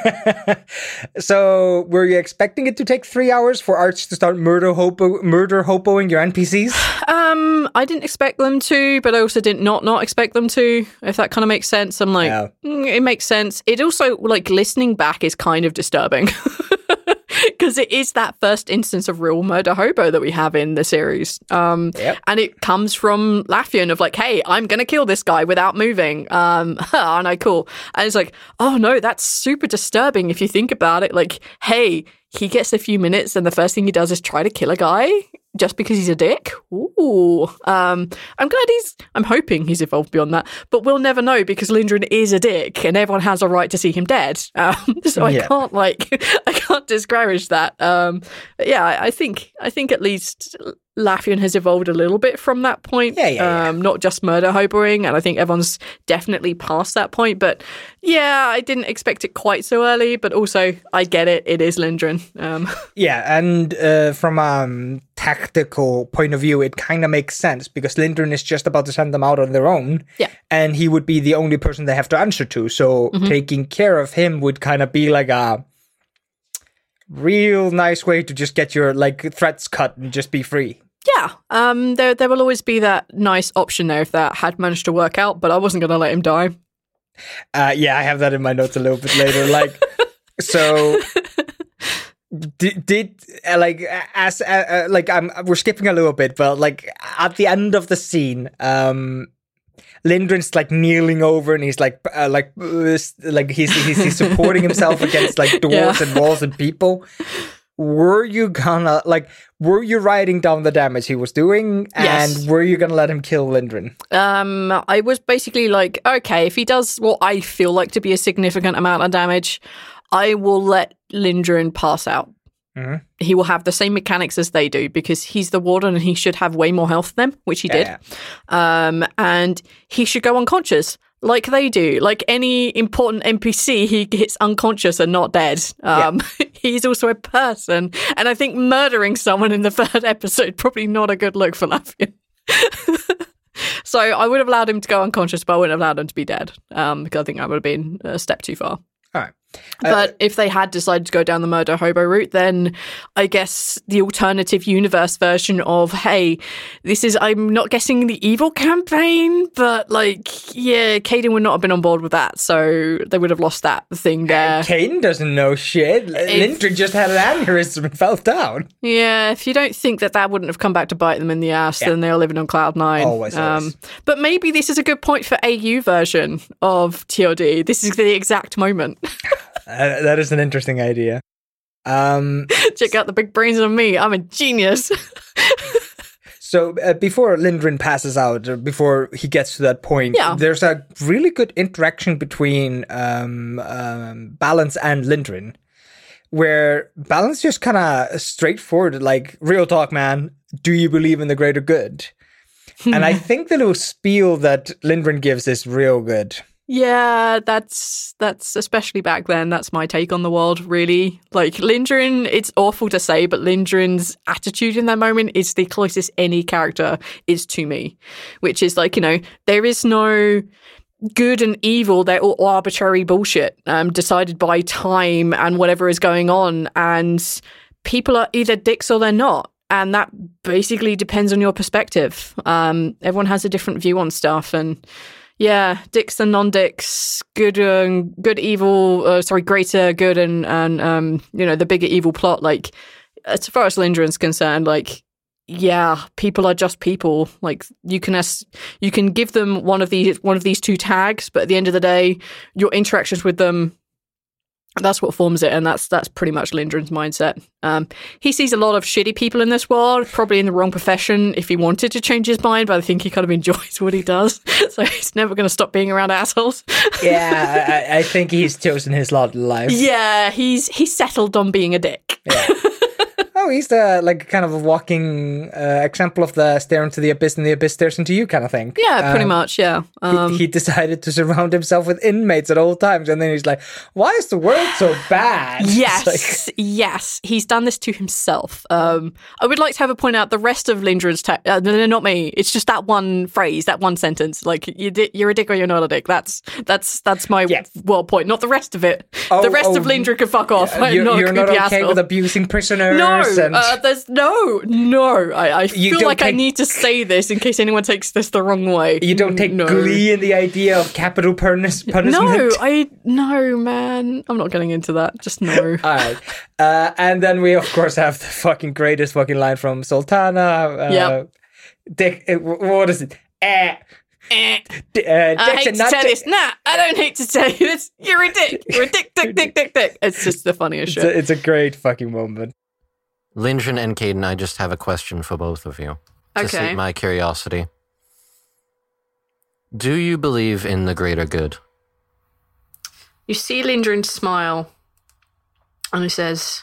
Speaker 3: so were you expecting it to take 3 hours for Arch to start murder hopoing your NPCs?
Speaker 4: I didn't expect them to, but I also did not expect them to, if that kind of makes sense. I'm like, it makes sense. It also, like, listening back is kind of disturbing. Because it is that first instance of real murder hobo that we have in the series. And it comes from Laffian of like, hey, I'm going to kill this guy without moving. Aren't I cool? And it's like, oh no, that's super disturbing if you think about it. Like, hey, he gets a few minutes and the first thing he does is try to kill a guy just because he's a dick. Ooh. I'm hoping he's evolved beyond that, but we'll never know because Lindgren is a dick and everyone has a right to see him dead. So I can't discourage that. I think at least Laffian has evolved a little bit from that point. Not just murder hoboing, and I think everyone's definitely past that point. But yeah, I didn't expect it quite so early, but also I get it. It is Lindgren.
Speaker 3: And from a tactical point of view, it kind of makes sense because Lindgren is just about to send them out on their own. Yeah. And he would be the only person they have to answer to. So taking care of him would kind of be like a real nice way to just get your like threats cut and just be free.
Speaker 4: Yeah, there will always be that nice option there if that had managed to work out, but I wasn't going to let him die.
Speaker 3: I have that in my notes a little bit later. Like, so did we're skipping a little bit, but like at the end of the scene, Lindgren's like kneeling over and he's he's supporting himself against like doors and walls and people. Were you writing down the damage he was doing?
Speaker 4: Yes.
Speaker 3: And were you gonna let him kill Lindgren?
Speaker 4: I was basically like, okay, if he does what I feel like to be a significant amount of damage, I will let Lindgren pass out. Mm-hmm. He will have the same mechanics as they do because he's the warden and he should have way more health than them, which he did. And he should go unconscious like they do. Like any important NPC, he gets unconscious and not dead. He's also a person. And I think murdering someone in the 3rd episode, probably not a good look for Laffian. So I would have allowed him to go unconscious, but I wouldn't have allowed him to be dead because I think that would have been a step too far.
Speaker 3: All right.
Speaker 4: But if they had decided to go down the murder hobo route, then I guess the alternative universe version of, hey, I'm not guessing the evil campaign, but Kaidan would not have been on board with that. So they would have lost that thing there.
Speaker 3: Kaidan doesn't know shit. Lindren just had an aneurysm and fell down.
Speaker 4: Yeah, if you don't think that wouldn't have come back to bite them in the ass, then they're living on cloud nine.
Speaker 3: Always.
Speaker 4: But maybe this is a good point for AU version of TOD. This is the exact moment.
Speaker 3: That is an interesting idea.
Speaker 4: Check out the big brains on me. I'm a genius.
Speaker 3: So before Lindren passes out, or before he gets to that point, there's a really good interaction between Balance and Lindren, where Balance just kind of straightforward, like, real talk, man, do you believe in the greater good? And I think the little spiel that Lindren gives is real good.
Speaker 4: Yeah, that's especially back then. That's my take on the world, really. Like, Lindren, it's awful to say, but Lindren's attitude in that moment is the closest any character is to me, which is like, there is no good and evil. They're all arbitrary bullshit, decided by time and whatever is going on. And people are either dicks or they're not. And that basically depends on your perspective. Everyone has a different view on stuff. And yeah, dicks and non-dicks, good, evil, greater good and the bigger evil plot. Like, as far as Lindren's concerned, like, yeah, people are just people. Like, you can give them one of these two tags, but at the end of the day, your interactions with them, that's what forms it, and that's pretty much Lindren's mindset. He sees a lot of shitty people in this world, probably in the wrong profession if he wanted to change his mind, but I think he kind of enjoys what he does, so he's never going to stop being around assholes.
Speaker 3: Yeah, I think he's chosen his lot in life.
Speaker 4: Yeah, he's settled on being a dick.
Speaker 3: Yeah. Oh, he's the kind of a walking example of the stare into the abyss and the abyss stares into you kind of thing.
Speaker 4: Yeah, pretty much, yeah.
Speaker 3: He decided to surround himself with inmates at all times, and then he's like, why is the world so bad?
Speaker 4: Yes, yes. He's done this to himself. I would like to have a point out the rest of Lindren's no, not me. It's just that one phrase, that one sentence. Like, you're a dick or you're not a dick. That's my world point, not the rest of it. The rest of Lindren can fuck off.
Speaker 3: You're not okay asshole. With abusing prisoners?
Speaker 4: No. There's no. I feel like I need to say this in case anyone takes this the wrong way.
Speaker 3: You don't take glee in the idea of capital punishment?
Speaker 4: No, man. I'm not getting into that. Just no.
Speaker 3: All right. And then we, of course, have the fucking greatest fucking line from Sultana. Dick, what is it?
Speaker 4: I hate to tell this. Nah, I don't hate to tell you this. You're a dick. You're a dick. It's just the funniest shit.
Speaker 3: It's a great fucking moment.
Speaker 5: Lindren and Kaidan, I just have a question for both of you. To sate my curiosity. Do you believe in the greater good?
Speaker 4: You see Lindren smile, and he says,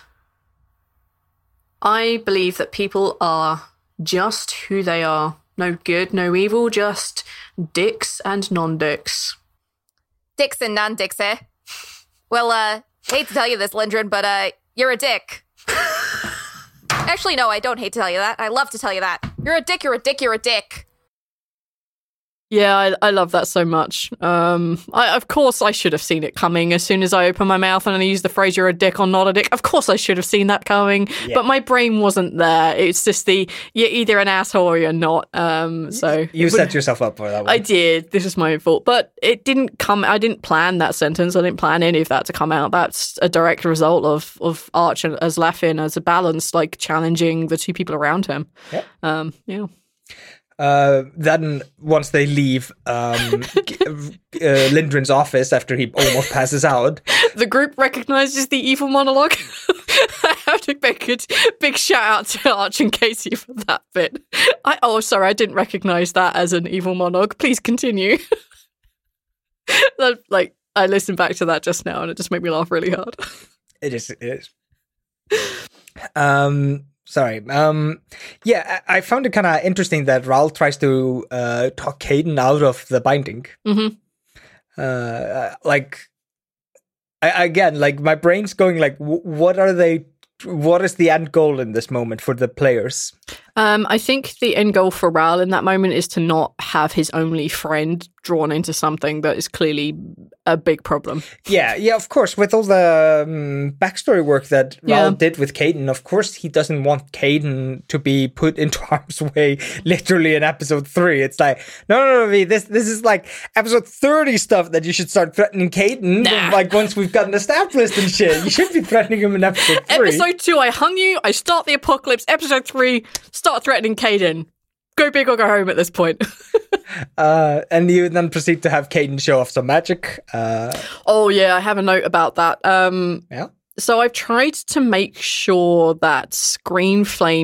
Speaker 4: I believe that people are just who they are. No good, no evil, just dicks and non-dicks.
Speaker 6: Dicks and non-dicks, eh? Well, hate to tell you this, Lindren, but, you're a dick. Actually, no, I don't hate to tell you that. I love to tell you that. You're a dick, you're a dick, you're a dick.
Speaker 4: Yeah, I love that so much. Of course I should have seen it coming as soon as I opened my mouth and I used the phrase, you're a dick or not a dick. Of course I should have seen that coming, but my brain wasn't there. It's just you're either an asshole or you're not. So
Speaker 3: you set yourself up for that one.
Speaker 4: I did. This is my fault. But it didn't come, I didn't plan that sentence. I didn't plan any of that to come out. That's a direct result of Arch as Laffin as a balance, like challenging the two people around him.
Speaker 3: Yep.
Speaker 4: Yeah.
Speaker 3: Then once they leave Lindren's office after he almost passes out,
Speaker 4: the group recognizes the evil monologue. I have to make a big shout out to Arch and Casey for that bit. Sorry, I didn't recognize that as an evil monologue. Please continue. Like, I listened back to that just now and it just made me laugh really hard.
Speaker 3: It is. Sorry. Yeah, I found it kind of interesting that Raoul tries to talk Kaidan out of the binding.
Speaker 4: Mm-hmm.
Speaker 3: My brain's going like, what is the end goal in this moment for the players?
Speaker 4: I think the end goal for Raoul in that moment is to not have his only friend drawn into something that is clearly a big problem.
Speaker 3: Yeah, of course. With all the backstory work that Ral did with Kaidan, of course he doesn't want Kaidan to be put into harm's way literally in episode 3. It's like, no, this is like episode 30 stuff that you should start threatening Kaidan. Like once we've gotten established and shit. You should be threatening him in episode 3.
Speaker 4: Episode 2, I hung you, I start the apocalypse. Episode 3, start threatening Kaidan. Go big or go home at this point.
Speaker 3: And you then proceed to have Kaidan show off some magic.
Speaker 4: Oh yeah, I have a note about that. So I've tried to make sure that green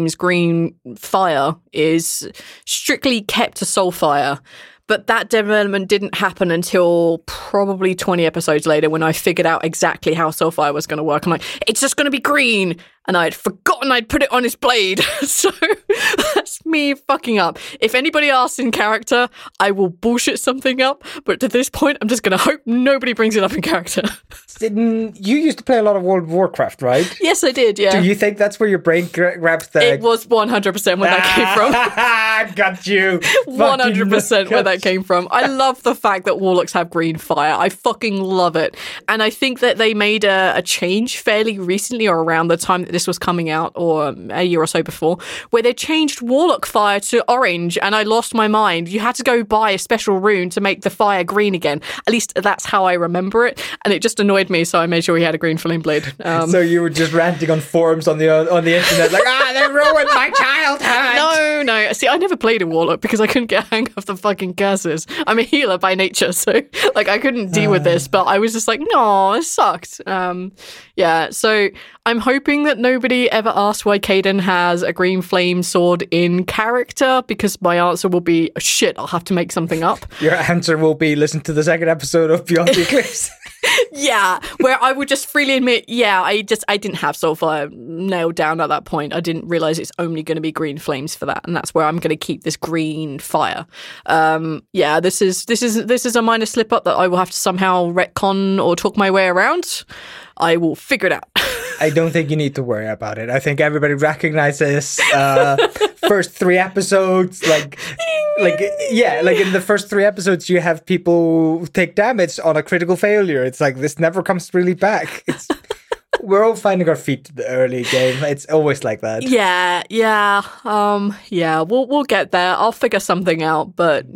Speaker 4: fire is strictly kept to Soulfire. But that development didn't happen until probably 20 episodes later when I figured out exactly how Soulfire was going to work. I'm like, it's just going to be green. And I'd forgotten I'd put it on his blade. So that's me fucking up. If anybody asks in character, I will bullshit something up. But to this point, I'm just going to hope nobody brings it up in character.
Speaker 3: You used to play a lot of World of Warcraft, right?
Speaker 4: Yes, I did, yeah.
Speaker 3: Do you think that's where your brain grabs the...
Speaker 4: It was 100% where that
Speaker 3: came from. Got you.
Speaker 4: 100% where that came from. I love the fact that Warlocks have green fire. I fucking love it. And I think that they made a change fairly recently or around the time that this was coming out, or a year or so before, where they changed Warlock fire to orange, and I lost my mind. You had to go buy a special rune to make the fire green again. At least that's how I remember it, and it just annoyed me, so I made sure he had a green flame blade.
Speaker 3: So you were just ranting on forums on the internet, like, they ruined my childhood!
Speaker 4: No. See, I never played a Warlock because I couldn't get a hang of the fucking curses. I'm a healer by nature, so like I couldn't deal with this, but I was just like, no, it sucked. So I'm hoping that nobody ever asks why Kaidan has a green flame sword in character, because my answer will be, shit, I'll have to make something up.
Speaker 3: Your answer will be, listen to the second episode of Beyond the Eclipse.
Speaker 4: Yeah, where I would just freely admit, I didn't have Soulfire nailed down at that point. I didn't realize it's only going to be green flames for that, and that's where I'm going to keep this green fire. This is a minor slip up that I will have to somehow retcon or talk my way around. I will figure it out.
Speaker 3: I don't think you need to worry about it. I think everybody recognizes first 3 episodes, like in the first 3 episodes you have people take damage on a critical failure. It's like this never comes really back. We're all finding our feet in the early game. It's always like that. We'll get there. I'll figure something out, but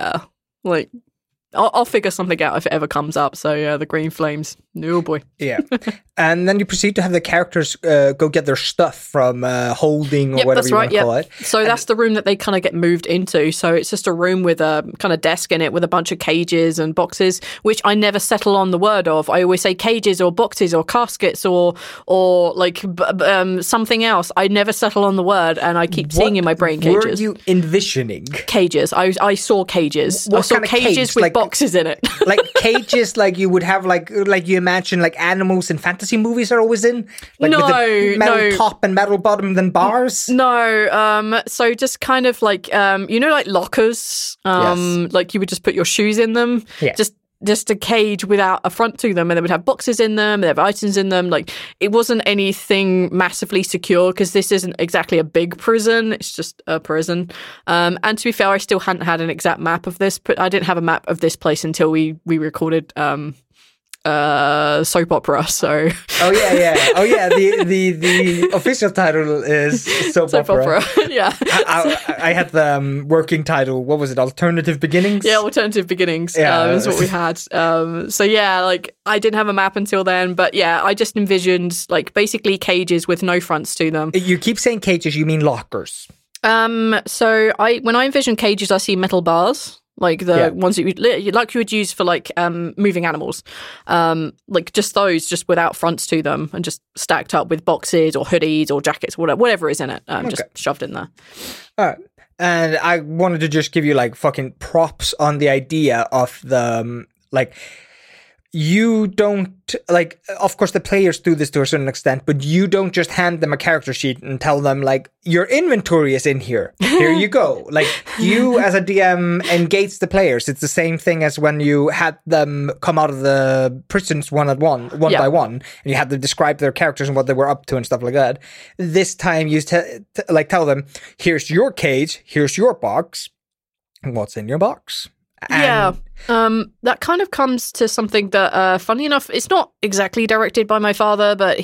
Speaker 3: I'll figure something out if it ever comes up. So the green flames. Oh boy. Yeah. And then you proceed to have the characters go get their stuff from holding or whatever you want to call it.
Speaker 4: So that's the room that they kind of get moved into. So it's just a room with a kind of desk in it with a bunch of cages and boxes, which I never settle on the word of. I always say cages or boxes or caskets or like something else. I never settle on the word, and I keep seeing in my brain cages.
Speaker 3: What were you envisioning?
Speaker 4: Cages. I saw cages. I saw cages with boxes in it.
Speaker 3: Like cages like you would have like you imagine like animals in fantasy movies are always in? Like with the metal top and metal bottom than bars?
Speaker 4: No. So just kind of like, like lockers.
Speaker 3: Yes.
Speaker 4: Like you would just put your shoes in them.
Speaker 3: Yeah.
Speaker 4: Just a cage without a front to them, and they would have boxes in them, they have items in them. Like, it wasn't anything massively secure, because this isn't exactly a big prison, it's just a prison. And to be fair, I still hadn't had an exact map of this, but I didn't have a map of this place until we recorded soap opera. So
Speaker 3: the official title is soap opera.
Speaker 4: Yeah.
Speaker 3: I had the working title, what was it, Alternative Beginnings?
Speaker 4: Yeah, Alternative Beginnings is what we had. I didn't have a map until then, but I just envisioned like basically cages with no fronts to them.
Speaker 3: You keep saying cages, you mean lockers?
Speaker 4: So when I envision cages, I see metal bars. Like the ones that you would use for like moving animals, like just those, just without fronts to them, and just stacked up with boxes or hoodies or jackets, whatever is in it, just shoved in there.
Speaker 3: All right, and I wanted to just give you like fucking props on the idea of the you don't, like, of course the players do this to a certain extent, but you don't just hand them a character sheet and tell them, like, your inventory is in here. Here you go. Like, you as a DM engage the players. It's the same thing as when you had them come out of the prisons one by one, and you had to describe their characters and what they were up to and stuff like that. This time you tell them, here's your cage, here's your box. What's in your box? And
Speaker 4: that kind of comes to something that, funny enough, it's not exactly directed by my father, but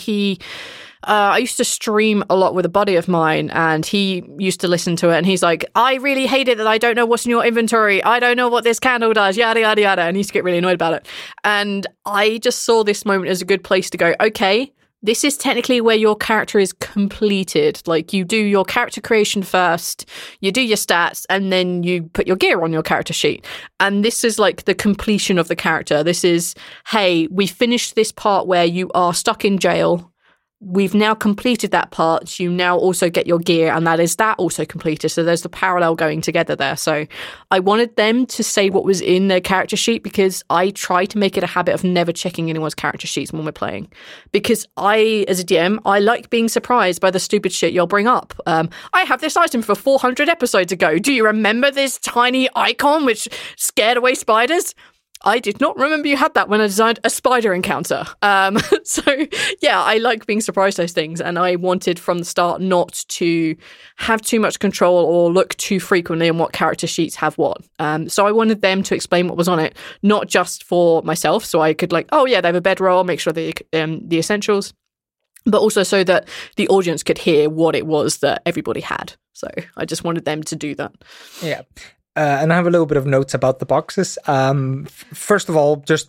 Speaker 4: I used to stream a lot with a buddy of mine, and he used to listen to it, and he's like, I really hate it that I don't know what's in your inventory. I don't know what this candle does, yada, yada, yada. And he used to get really annoyed about it. And I just saw this moment as a good place to go, okay, this is technically where your character is completed. Like, you do your character creation first, you do your stats, and then you put your gear on your character sheet. And this is like the completion of the character. This is, hey, we finished this part where you are stuck in jail. We've now completed that part. You now also get your gear, and that also completed. So there's the parallel going together there. So I wanted them to say what was in their character sheet, because I try to make it a habit of never checking anyone's character sheets when we're playing. Because I, as a DM, I like being surprised by the stupid shit you'll bring up. I have this item for 400 episodes ago. Do you remember this tiny icon which scared away spiders? I did not remember you had that when I designed a spider encounter. So, yeah, I like being surprised those things. And I wanted from the start not to have too much control or look too frequently on what character sheets have what. So I wanted them to explain what was on it, not just for myself. So I could like, oh, yeah, they have a bedroll, make sure the essentials, but also so that the audience could hear what it was that everybody had. So I just wanted them to do that.
Speaker 3: Yeah. And I have a little bit of notes about the boxes. First of all, just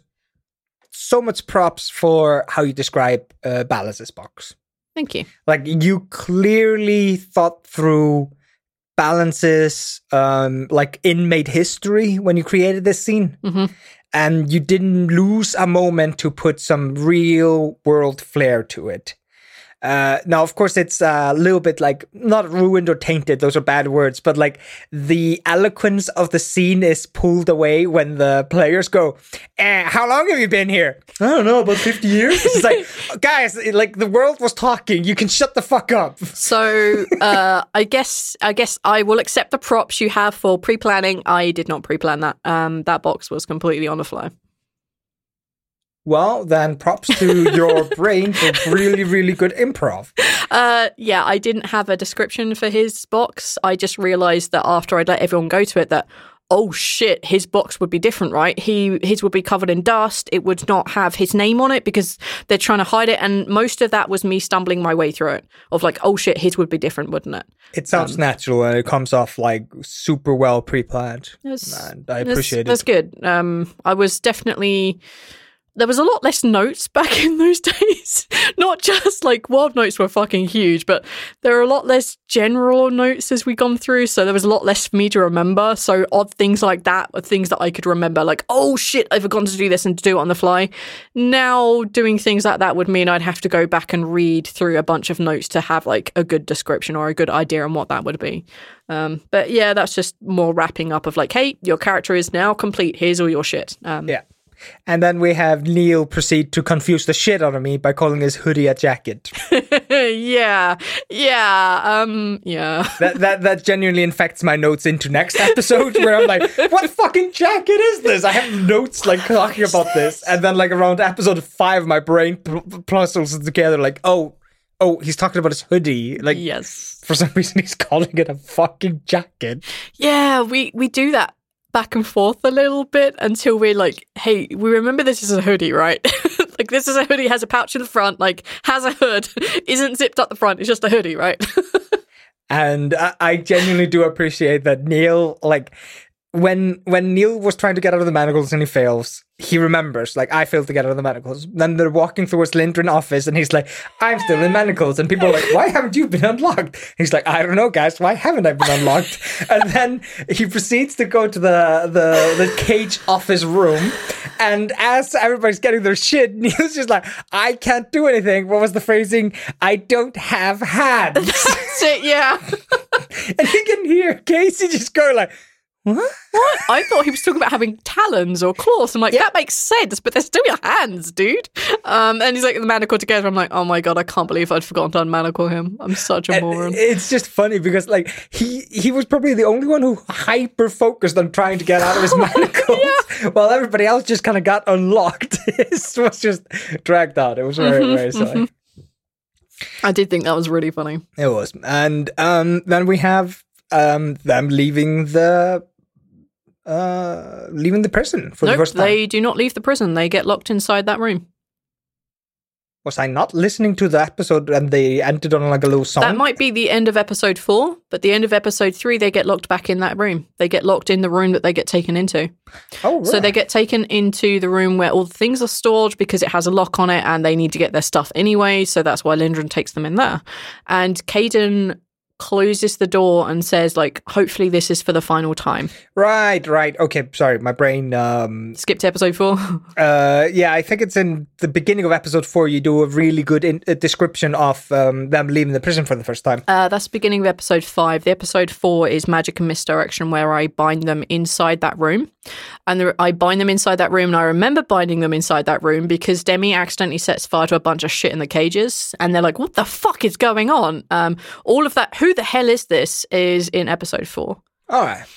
Speaker 3: so much props for how you describe Balance's box.
Speaker 4: Thank you.
Speaker 3: Like, you clearly thought through Balance's like inmate history when you created this scene.
Speaker 4: Mm-hmm.
Speaker 3: And you didn't lose a moment to put some real world flair to it. Now, of course, it's a little bit like, not ruined or tainted, those are bad words, but like the eloquence of the scene is pulled away when the players go, how long have you been here? I don't know, about 50 years. It's like, guys, like the world was talking, you can shut the fuck up.
Speaker 4: So I guess I will accept the props you have for pre-planning. I did not pre-plan that. That box was completely on the fly.
Speaker 3: Well, then props to your brain for really, really good improv.
Speaker 4: Yeah, I didn't have a description for his box. I just realised that after I'd let everyone go to it that, oh shit, his box would be different, right? His would be covered in dust. It would not have his name on it because they're trying to hide it. And most of that was me stumbling my way through it. Of like, oh shit, his would be different, wouldn't it?
Speaker 3: It sounds natural and it comes off like super well pre-planned. And I appreciate it.
Speaker 4: That's good. I was definitely... There was a lot less notes back in those days. Not just like Wild Notes were fucking huge, but there were a lot less general notes as we gone through. So there was a lot less for me to remember. So odd things like that were things that I could remember. Like, oh shit, I've forgotten to do this and to do it on the fly. Now doing things like that would mean I'd have to go back and read through a bunch of notes to have like a good description or a good idea on what that would be. But yeah, that's just more wrapping up of like, hey, your character is now complete. Here's all your shit.
Speaker 3: Yeah. And then we have Neil proceed to confuse the shit out of me by calling his hoodie a jacket.
Speaker 4: Yeah.
Speaker 3: That genuinely infects my notes into next episode where I'm like, what fucking jacket is this? I have notes like talking about this. And then like around episode 5, my brain puzzles together like, oh, he's talking about his hoodie. Like,
Speaker 4: yes.
Speaker 3: For some reason, he's calling it a fucking jacket.
Speaker 4: Yeah, we do that back and forth a little bit until we're like, hey, we remember this is a hoodie, right? Like, this is a hoodie, has a pouch in the front, like, has a hood, isn't zipped up the front, it's just a hoodie, right?
Speaker 3: And I genuinely do appreciate that Neil, like, when Neil was trying to get out of the manacles and he fails, he remembers, like, I failed to get out of the manacles. Then they're walking towards Lindgren office and he's like, I'm still in manacles. And people are like, why haven't you been unlocked? He's like, I don't know, guys. Why haven't I been unlocked? And then he proceeds to go to the cage office room. And as everybody's getting their shit, Neil's just like, I can't do anything. What was the phrasing? I don't have hands.
Speaker 4: That's it, yeah.
Speaker 3: And you can hear Casey just go like, what?
Speaker 4: I thought he was talking about having talons or claws. I'm like, that makes sense, but they're still your hands, dude. And he's like, the manacle together. I'm like, oh my God, I can't believe I'd forgotten to unmanacle him. I'm such a moron.
Speaker 3: It's just funny because like he was probably the only one who hyper focused on trying to get out of his manacles while everybody else just kind of got unlocked. It was just dragged out. It was very, very silly.
Speaker 4: I did think that was really funny.
Speaker 3: It was. And then we have them leaving the leaving the prison for the first time.
Speaker 4: They do not leave the prison. They get locked inside that room.
Speaker 3: Was I not listening to the episode and they ended on like a little song?
Speaker 4: That might be the end of episode 4, but the end of episode 3, they get locked back in that room. They get locked in the room that they get taken into.
Speaker 3: Oh, right.
Speaker 4: So they get taken into the room where all the things are stored because it has a lock on it and they need to get their stuff anyway. So that's why Lindren takes them in there. And Caden closes the door and says, like, hopefully this is for the final time.
Speaker 3: Right. Okay, sorry, my brain...
Speaker 4: Skipped to episode 4?
Speaker 3: Yeah, I think it's in the beginning of episode 4, you do a really good description of them leaving the prison for the first time.
Speaker 4: That's the beginning of episode 5. The episode 4 is Magic and Misdirection, where I bind them inside that room. And I bind them inside that room, and I remember binding them inside that room because Demi accidentally sets fire to a bunch of shit in the cages, and they're like, what the fuck is going on? All of that, who the hell is this, is in episode 4.
Speaker 3: All right.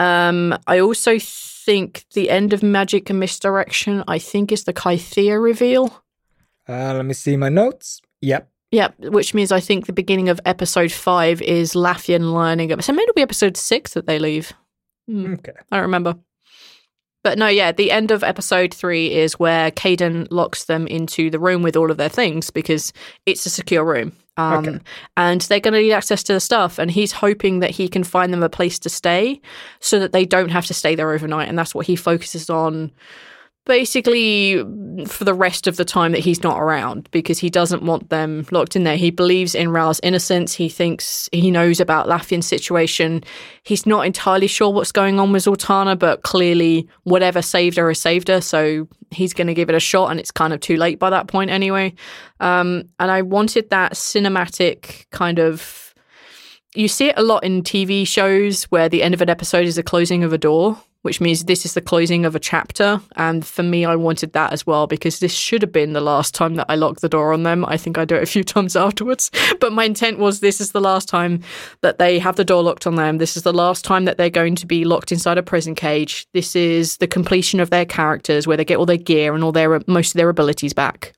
Speaker 4: I also think the end of Magic and Misdirection, I think, is the Kythea reveal.
Speaker 3: Let me see my notes. Yep,
Speaker 4: which means I think the beginning of episode 5 is Laffian learning. So maybe it'll be episode 6 that they leave.
Speaker 3: Okay.
Speaker 4: I don't remember. But no, yeah, the end of episode 3 is where Caden locks them into the room with all of their things because it's a secure room.
Speaker 3: Okay.
Speaker 4: And they're going to need access to the stuff. And he's hoping that he can find them a place to stay so that they don't have to stay there overnight. And that's what he focuses on basically for the rest of the time that he's not around, because he doesn't want them locked in there. He believes in Ral's innocence. He thinks he knows about Laffian's situation. He's not entirely sure what's going on with Zoltana, but clearly whatever saved her has saved her. So he's going to give it a shot, and it's kind of too late by that point anyway. And I wanted that cinematic kind of... You see it a lot in TV shows where the end of an episode is the closing of a door, which means this is the closing of a chapter. And for me, I wanted that as well, because this should have been the last time that I locked the door on them. I think I do it a few times afterwards. But my intent was this is the last time that they have the door locked on them. This is the last time that they're going to be locked inside a prison cage. This is the completion of their characters, where they get all their gear and all their most of their abilities back.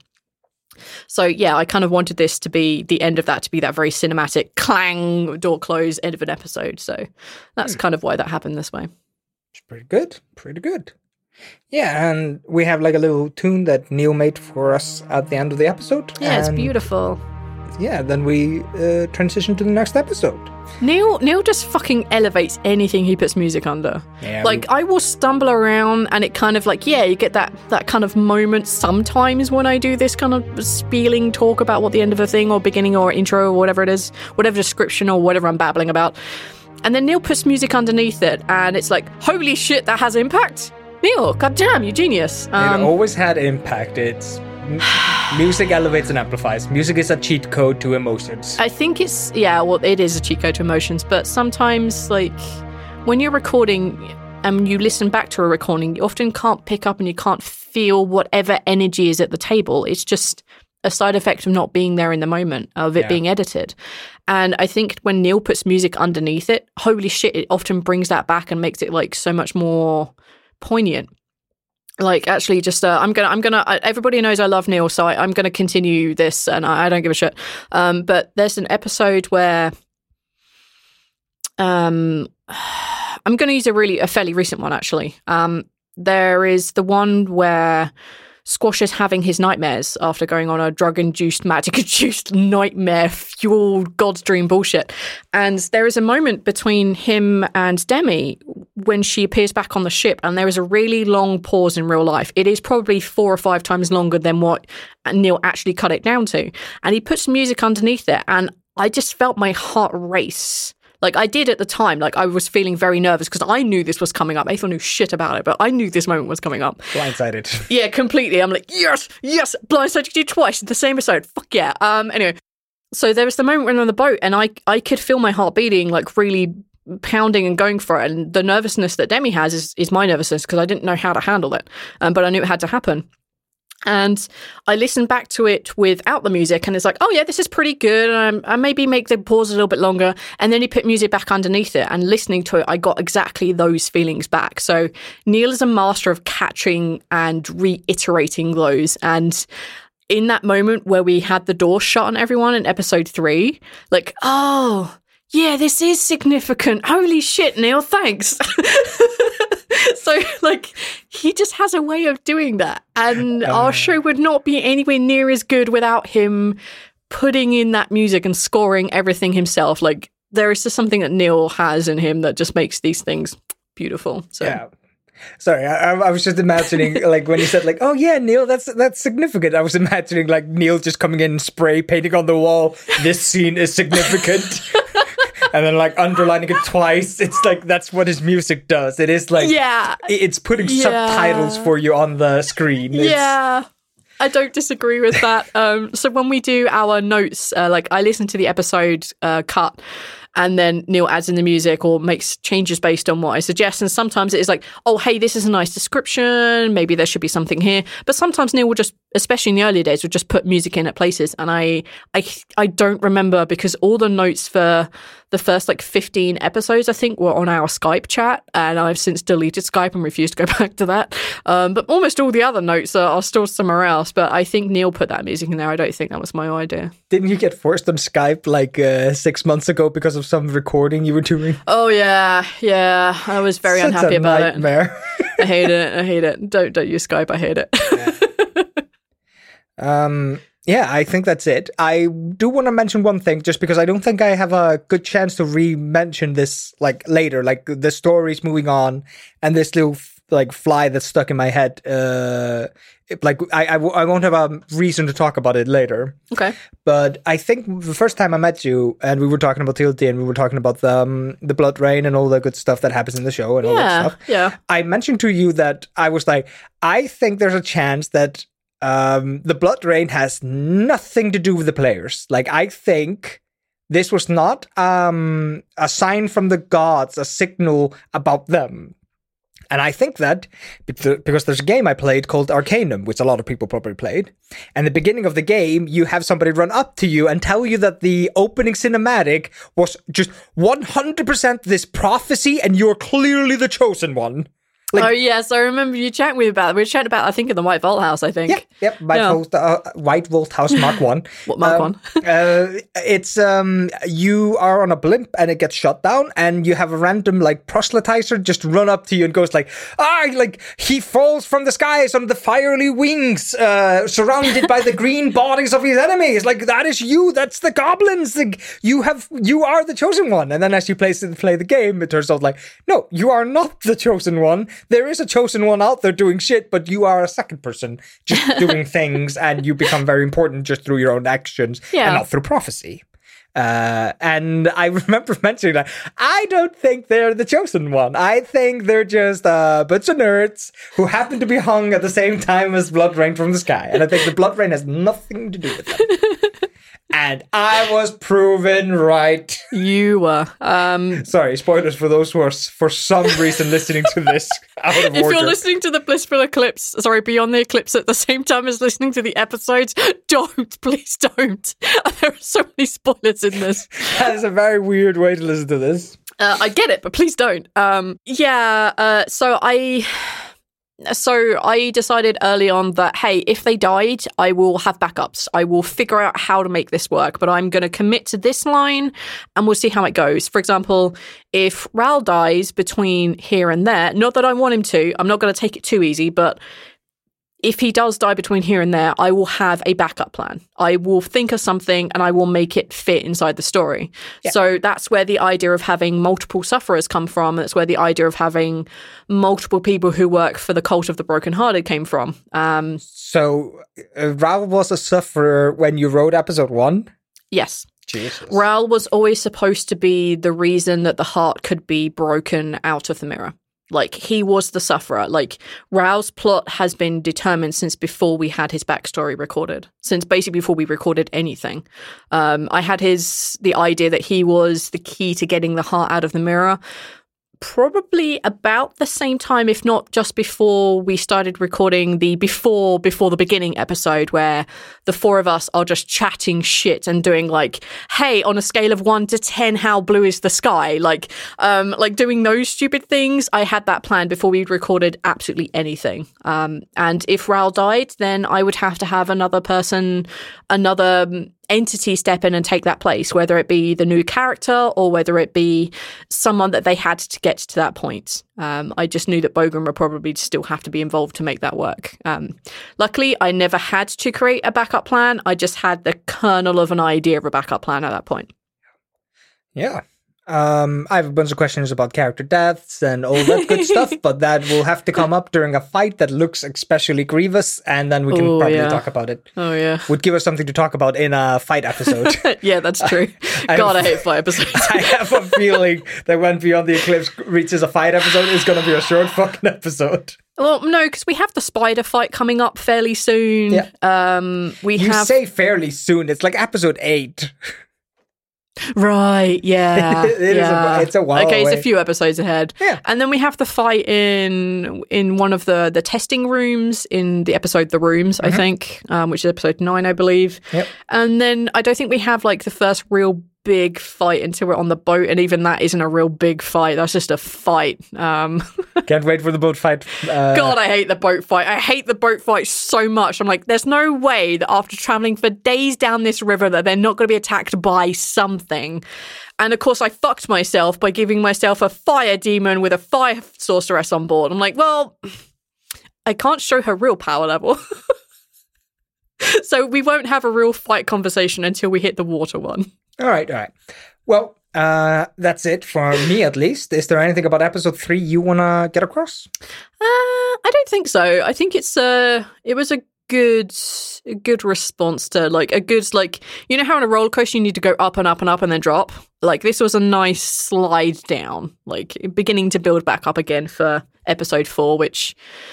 Speaker 4: So yeah, I kind of wanted this to be the end of that, to be that very cinematic clang, door close, end of an episode. So that's kind of why that happened this way.
Speaker 3: It's pretty good. Yeah, and we have like a little tune that Neil made for us at the end of the episode.
Speaker 4: Yeah, it's beautiful.
Speaker 3: Yeah, then we transition to the next episode.
Speaker 4: Neil just fucking elevates anything he puts music under. Yeah, I will stumble around and it kind of like, yeah, you get that kind of moment sometimes when I do this kind of spieling talk about what the end of a thing or beginning or intro or whatever it is, whatever description or whatever I'm babbling about. And then Neil puts music underneath it and it's like, holy shit, that has impact. Neil, goddamn, you genius.
Speaker 3: It always had impact. It's... music elevates and amplifies. Music is a cheat code to emotions.
Speaker 4: I think it's, yeah, well, it is a cheat code to emotions, but sometimes, like, when you're recording and you listen back to a recording, you often can't pick up and you can't feel whatever energy is at the table. It's just a side effect of not being there in the moment, of it being edited. And I think when Neil puts music underneath it, holy shit, it often brings that back and makes it, like, so much more poignant. Like, actually, just I'm gonna. Everybody knows I love Neil, so I'm gonna continue this, and I don't give a shit. But there's an episode where, I'm gonna use a fairly recent one actually. There is the one where Squash is having his nightmares after going on a drug-induced, magic-induced, nightmare-fueled God's dream bullshit. And there is a moment between him and Demi when she appears back on the ship, and there is a really long pause in real life. It is probably 4 or 5 times longer than what Neil actually cut it down to. And he puts music underneath it, and I just felt my heart race. Like, I did at the time. Like, I was feeling very nervous because I knew this was coming up. Aethel knew shit about it, but I knew this moment was coming up.
Speaker 3: Blindsided.
Speaker 4: Yeah, completely. I'm like, yes, blindsided you twice in the same episode. Fuck yeah. Anyway, so there was the moment when we're on the boat, and I could feel my heart beating, like, really pounding and going for it. And the nervousness that Demi has is my nervousness because I didn't know how to handle it, but I knew it had to happen. And I listened back to it without the music, and it's like, oh yeah, this is pretty good. And I maybe make the pause a little bit longer. And then he put music back underneath it, and listening to it, I got exactly those feelings back. So Neil is a master of catching and reiterating those. And in that moment where we had the door shut on everyone in episode 3, like, oh yeah, this is significant. Holy shit, Neil, thanks. So, like, he just has a way of doing that. And our show would not be anywhere near as good without him putting in that music and scoring everything himself. Like, there is just something that Neil has in him that just makes these things beautiful. So. Yeah.
Speaker 3: Sorry, I was just imagining, like, when you said, like, oh, yeah, Neil, that's significant. I was imagining, like, Neil just coming in and spray painting on the wall. This scene is significant. And then, like, underlining it twice. It's like, that's what his music does. It is, like, it's putting subtitles for you on the screen.
Speaker 4: Yeah. I don't disagree with that. So when we do our notes, like, I listen to the episode cut, and then Neil adds in the music or makes changes based on what I suggest. And sometimes it is like, oh, hey, this is a nice description. Maybe there should be something here. But sometimes Neil will just, especially in the early days, would just put music in at places. And I don't remember, because all the notes for the first, like, 15 episodes, I think, were on our Skype chat. And I've since deleted Skype and refused to go back to that. But almost all the other notes are still somewhere else. But I think Neil put that music in there. I don't think that was my idea.
Speaker 3: Didn't you get forced on Skype, like, 6 months ago because of some recording you were doing?
Speaker 4: Oh, yeah. I was very unhappy about it. I hate it. Don't use Skype. I hate it.
Speaker 3: Yeah, I think that's it. I do want to mention one thing, just because I don't think I have a good chance to re-mention this, like, later. Like, the story's moving on, and this little, like, fly that's stuck in my head. Like, I won't have a reason to talk about it later.
Speaker 4: Okay.
Speaker 3: But I think the first time I met you, and we were talking about TLD, and we were talking about the blood rain and all the good stuff that happens in the show and all that stuff.
Speaker 4: Yeah.
Speaker 3: I mentioned to you that I was like, I think there's a chance that the blood rain has nothing to do with the players. Like, I think this was not a sign from the gods, a signal about them. And I think that because there's a game I played called Arcanum, which a lot of people probably played. And the beginning of the game, you have somebody run up to you and tell you that the opening cinematic was just 100% this prophecy, and you're clearly the chosen one.
Speaker 4: Like, oh, yes, I remember you chatting with me about it. We were chatting about, I think, in the White Vault House, I think.
Speaker 3: Yep, White Vault House Mark 1.
Speaker 4: What, Mark 1?
Speaker 3: It's, you are on a blimp and it gets shut down, and you have a random, like, proselytizer just run up to you and goes like, like, he falls from the skies on the fiery wings, surrounded by the green bodies of his enemies. Like, that is you, that's the goblins. Like, you are the chosen one. And then as you play the game, it turns out like, no, you are not the chosen one. There is a chosen one out there doing shit, but you are a second person just doing things, and you become very important just through your own actions and not through prophecy. And I remember mentioning that I don't think they're the chosen one. I think they're just a bunch of nerds who happen to be hung at the same time as blood rain from the sky. And I think the blood rain has nothing to do with them. And I was proven right.
Speaker 4: You were.
Speaker 3: Sorry, spoilers for those who are for some reason listening to this out of order.
Speaker 4: If you're listening to the Blissful Eclipse, Beyond the Eclipse at the same time as listening to the episodes, please don't. There are so many spoilers in this.
Speaker 3: That is a very weird way to listen to this.
Speaker 4: I get it, but please don't. So I decided early on that, hey, if they died, I will have backups. I will figure out how to make this work, but I'm going to commit to this line and we'll see how it goes. For example, if Ral dies between here and there, not that I want him to, I'm not going to take it too easy, but if he does die between here and there, I will have a backup plan. I will think of something and I will make it fit inside the story. Yeah. So that's where the idea of having multiple sufferers come from. That's where the idea of having multiple people who work for the Cult of the Brokenhearted came from.
Speaker 3: So Ral was a sufferer when you wrote episode 1?
Speaker 4: Yes.
Speaker 3: Jesus.
Speaker 4: Ral was always supposed to be the reason that the heart could be broken out of the mirror. Like, he was the sufferer. Like, Ral's plot has been determined since before we had his backstory recorded. Since basically before we recorded anything. I had the idea that he was the key to getting the heart out of the mirror. Probably about the same time, if not just before we started recording the before the beginning episode, where the four of us are just chatting shit and doing like, hey, on a scale of 1 to 10, how blue is the sky? Like doing those stupid things. I had that planned before we'd recorded absolutely anything. And if Ral died, then I would have to have another person, another entity step in and take that place, whether it be the new character or whether it be someone that they had to get to that point. I just knew that Bogren would probably still have to be involved to make that work. Luckily, I never had to create a backup plan. I just had the kernel of an idea of a backup plan at that point.
Speaker 3: Yeah. I have a bunch of questions about character deaths and all that good stuff, but that will have to come up during a fight that looks especially grievous, and then we can probably talk about it.
Speaker 4: Oh, yeah.
Speaker 3: Would give us something to talk about in a fight episode.
Speaker 4: Yeah, that's true. God, I hate fight episodes.
Speaker 3: I have a feeling that when Beyond the Eclipse reaches a fight episode, it's going to be a short fucking episode.
Speaker 4: Well, no, because we have the spider fight coming up fairly soon.
Speaker 3: Yeah. You say fairly soon. It's like episode 8.
Speaker 4: Right, yeah.
Speaker 3: It's a while away.
Speaker 4: It's a few episodes ahead.
Speaker 3: Yeah.
Speaker 4: And then we have the fight in one of the testing rooms in the episode The Rooms, I think, which is episode 9, I believe.
Speaker 3: Yep.
Speaker 4: And then I don't think we have like the first real big fight until we're on the boat, and even that isn't a real big fight. That's just a fight.
Speaker 3: Can't wait for the boat fight.
Speaker 4: God, I hate the boat fight. I hate the boat fight so much. I'm like, there's no way that after traveling for days down this river that they're not going to be attacked by something. And of course, I fucked myself by giving myself a fire demon with a fire sorceress on board. I'm like, well, I can't show her real power level. So we won't have a real fight conversation until we hit the water one.
Speaker 3: All right. Well, that's it for me, at least. Is there anything about episode 3 you want to get across?
Speaker 4: I don't think so. I think it was a good response to like a good, like, you know how in a roller coaster you need to go up and up and up and then drop? Like this was a nice slide down, like beginning to build back up again for episode 4, which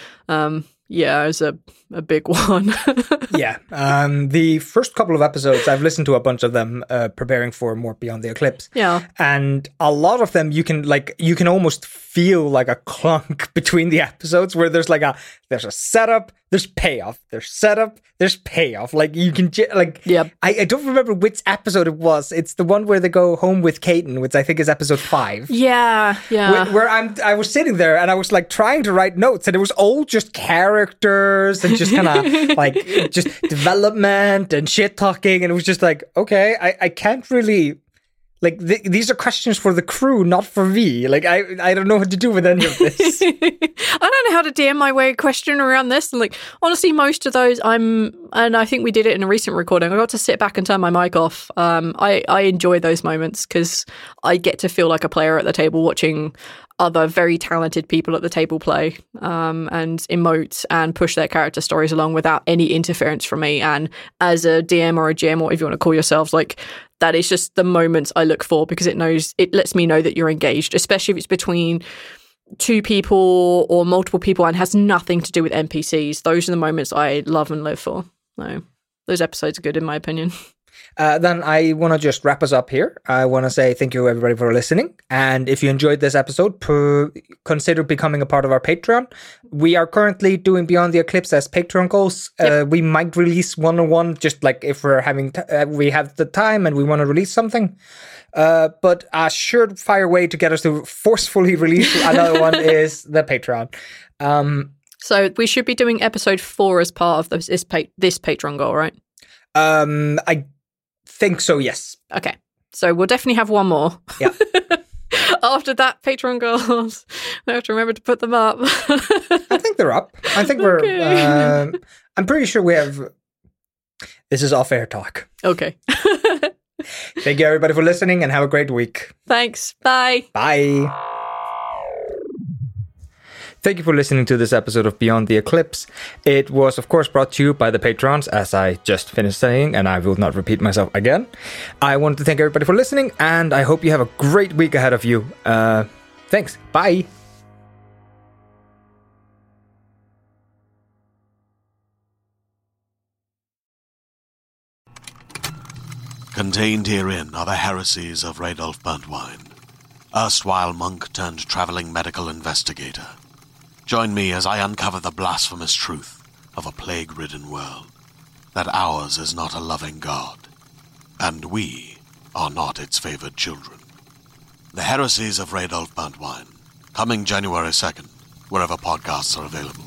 Speaker 4: is a big one.
Speaker 3: Yeah. The first couple of episodes, I've listened to a bunch of them preparing for more Beyond the Eclipse.
Speaker 4: Yeah.
Speaker 3: And a lot of them, you can almost feel like a clunk between the episodes where there's a setup, there's payoff, there's setup, there's payoff. Like you can,
Speaker 4: yep.
Speaker 3: I don't remember which episode it was. It's the one where they go home with Caden, which I think is episode 5.
Speaker 4: Yeah.
Speaker 3: Where I was sitting there and I was like trying to write notes, and it was all just characters and just kind of like just development and shit talking, and it was just like, okay, I can't really. Like, these are questions for the crew, not for me. Like, I don't know what to do with any of this.
Speaker 4: I don't know how to DM my way question around this. And, like, honestly, most of those and I think we did it in a recent recording. I got to sit back and turn my mic off. I enjoy those moments because I get to feel like a player at the table watching other very talented people at the table play and emote and push their character stories along without any interference from me. And as a DM or a GM, or if you want to call yourselves, like, that is just the moments I look for because it lets me know that you're engaged, especially if it's between 2 people or multiple people and has nothing to do with NPCs. Those are the moments I love and live for. So those episodes are good in my opinion.
Speaker 3: Then I want to just wrap us up here. I want to say thank you everybody for listening. And if you enjoyed this episode, consider becoming a part of our Patreon. We are currently doing Beyond the Eclipse as Patreon goals.
Speaker 4: Yep.
Speaker 3: We might release one-on-one just like if we're having we have the time and we want to release something. But a surefire way to get us to forcefully release another one is the Patreon.
Speaker 4: So we should be doing episode 4 as part of this Patreon goal, right?
Speaker 3: I think so, yes.
Speaker 4: Okay. So we'll definitely have one more.
Speaker 3: Yeah.
Speaker 4: After that, Patreon goals, I have to remember to put them up.
Speaker 3: I think they're up. I think we're...
Speaker 4: Okay.
Speaker 3: I'm pretty sure we have... This is off-air talk.
Speaker 4: Okay.
Speaker 3: Thank you, everybody, for listening, and have a great week.
Speaker 4: Thanks. Bye.
Speaker 3: Bye. Thank you for listening to this episode of Beyond the Eclipse. It was, of course, brought to you by the patrons, as I just finished saying, and I will not repeat myself again. I wanted to thank everybody for listening, and I hope you have a great week ahead of you. Thanks. Bye.
Speaker 7: Contained herein are the heresies of Radolf Burntwine, erstwhile monk turned traveling medical investigator. Join me as I uncover the blasphemous truth of a plague-ridden world, that ours is not a loving God, and we are not its favored children. The Heresies of Radolf Burntwine, coming January 2nd, wherever podcasts are available.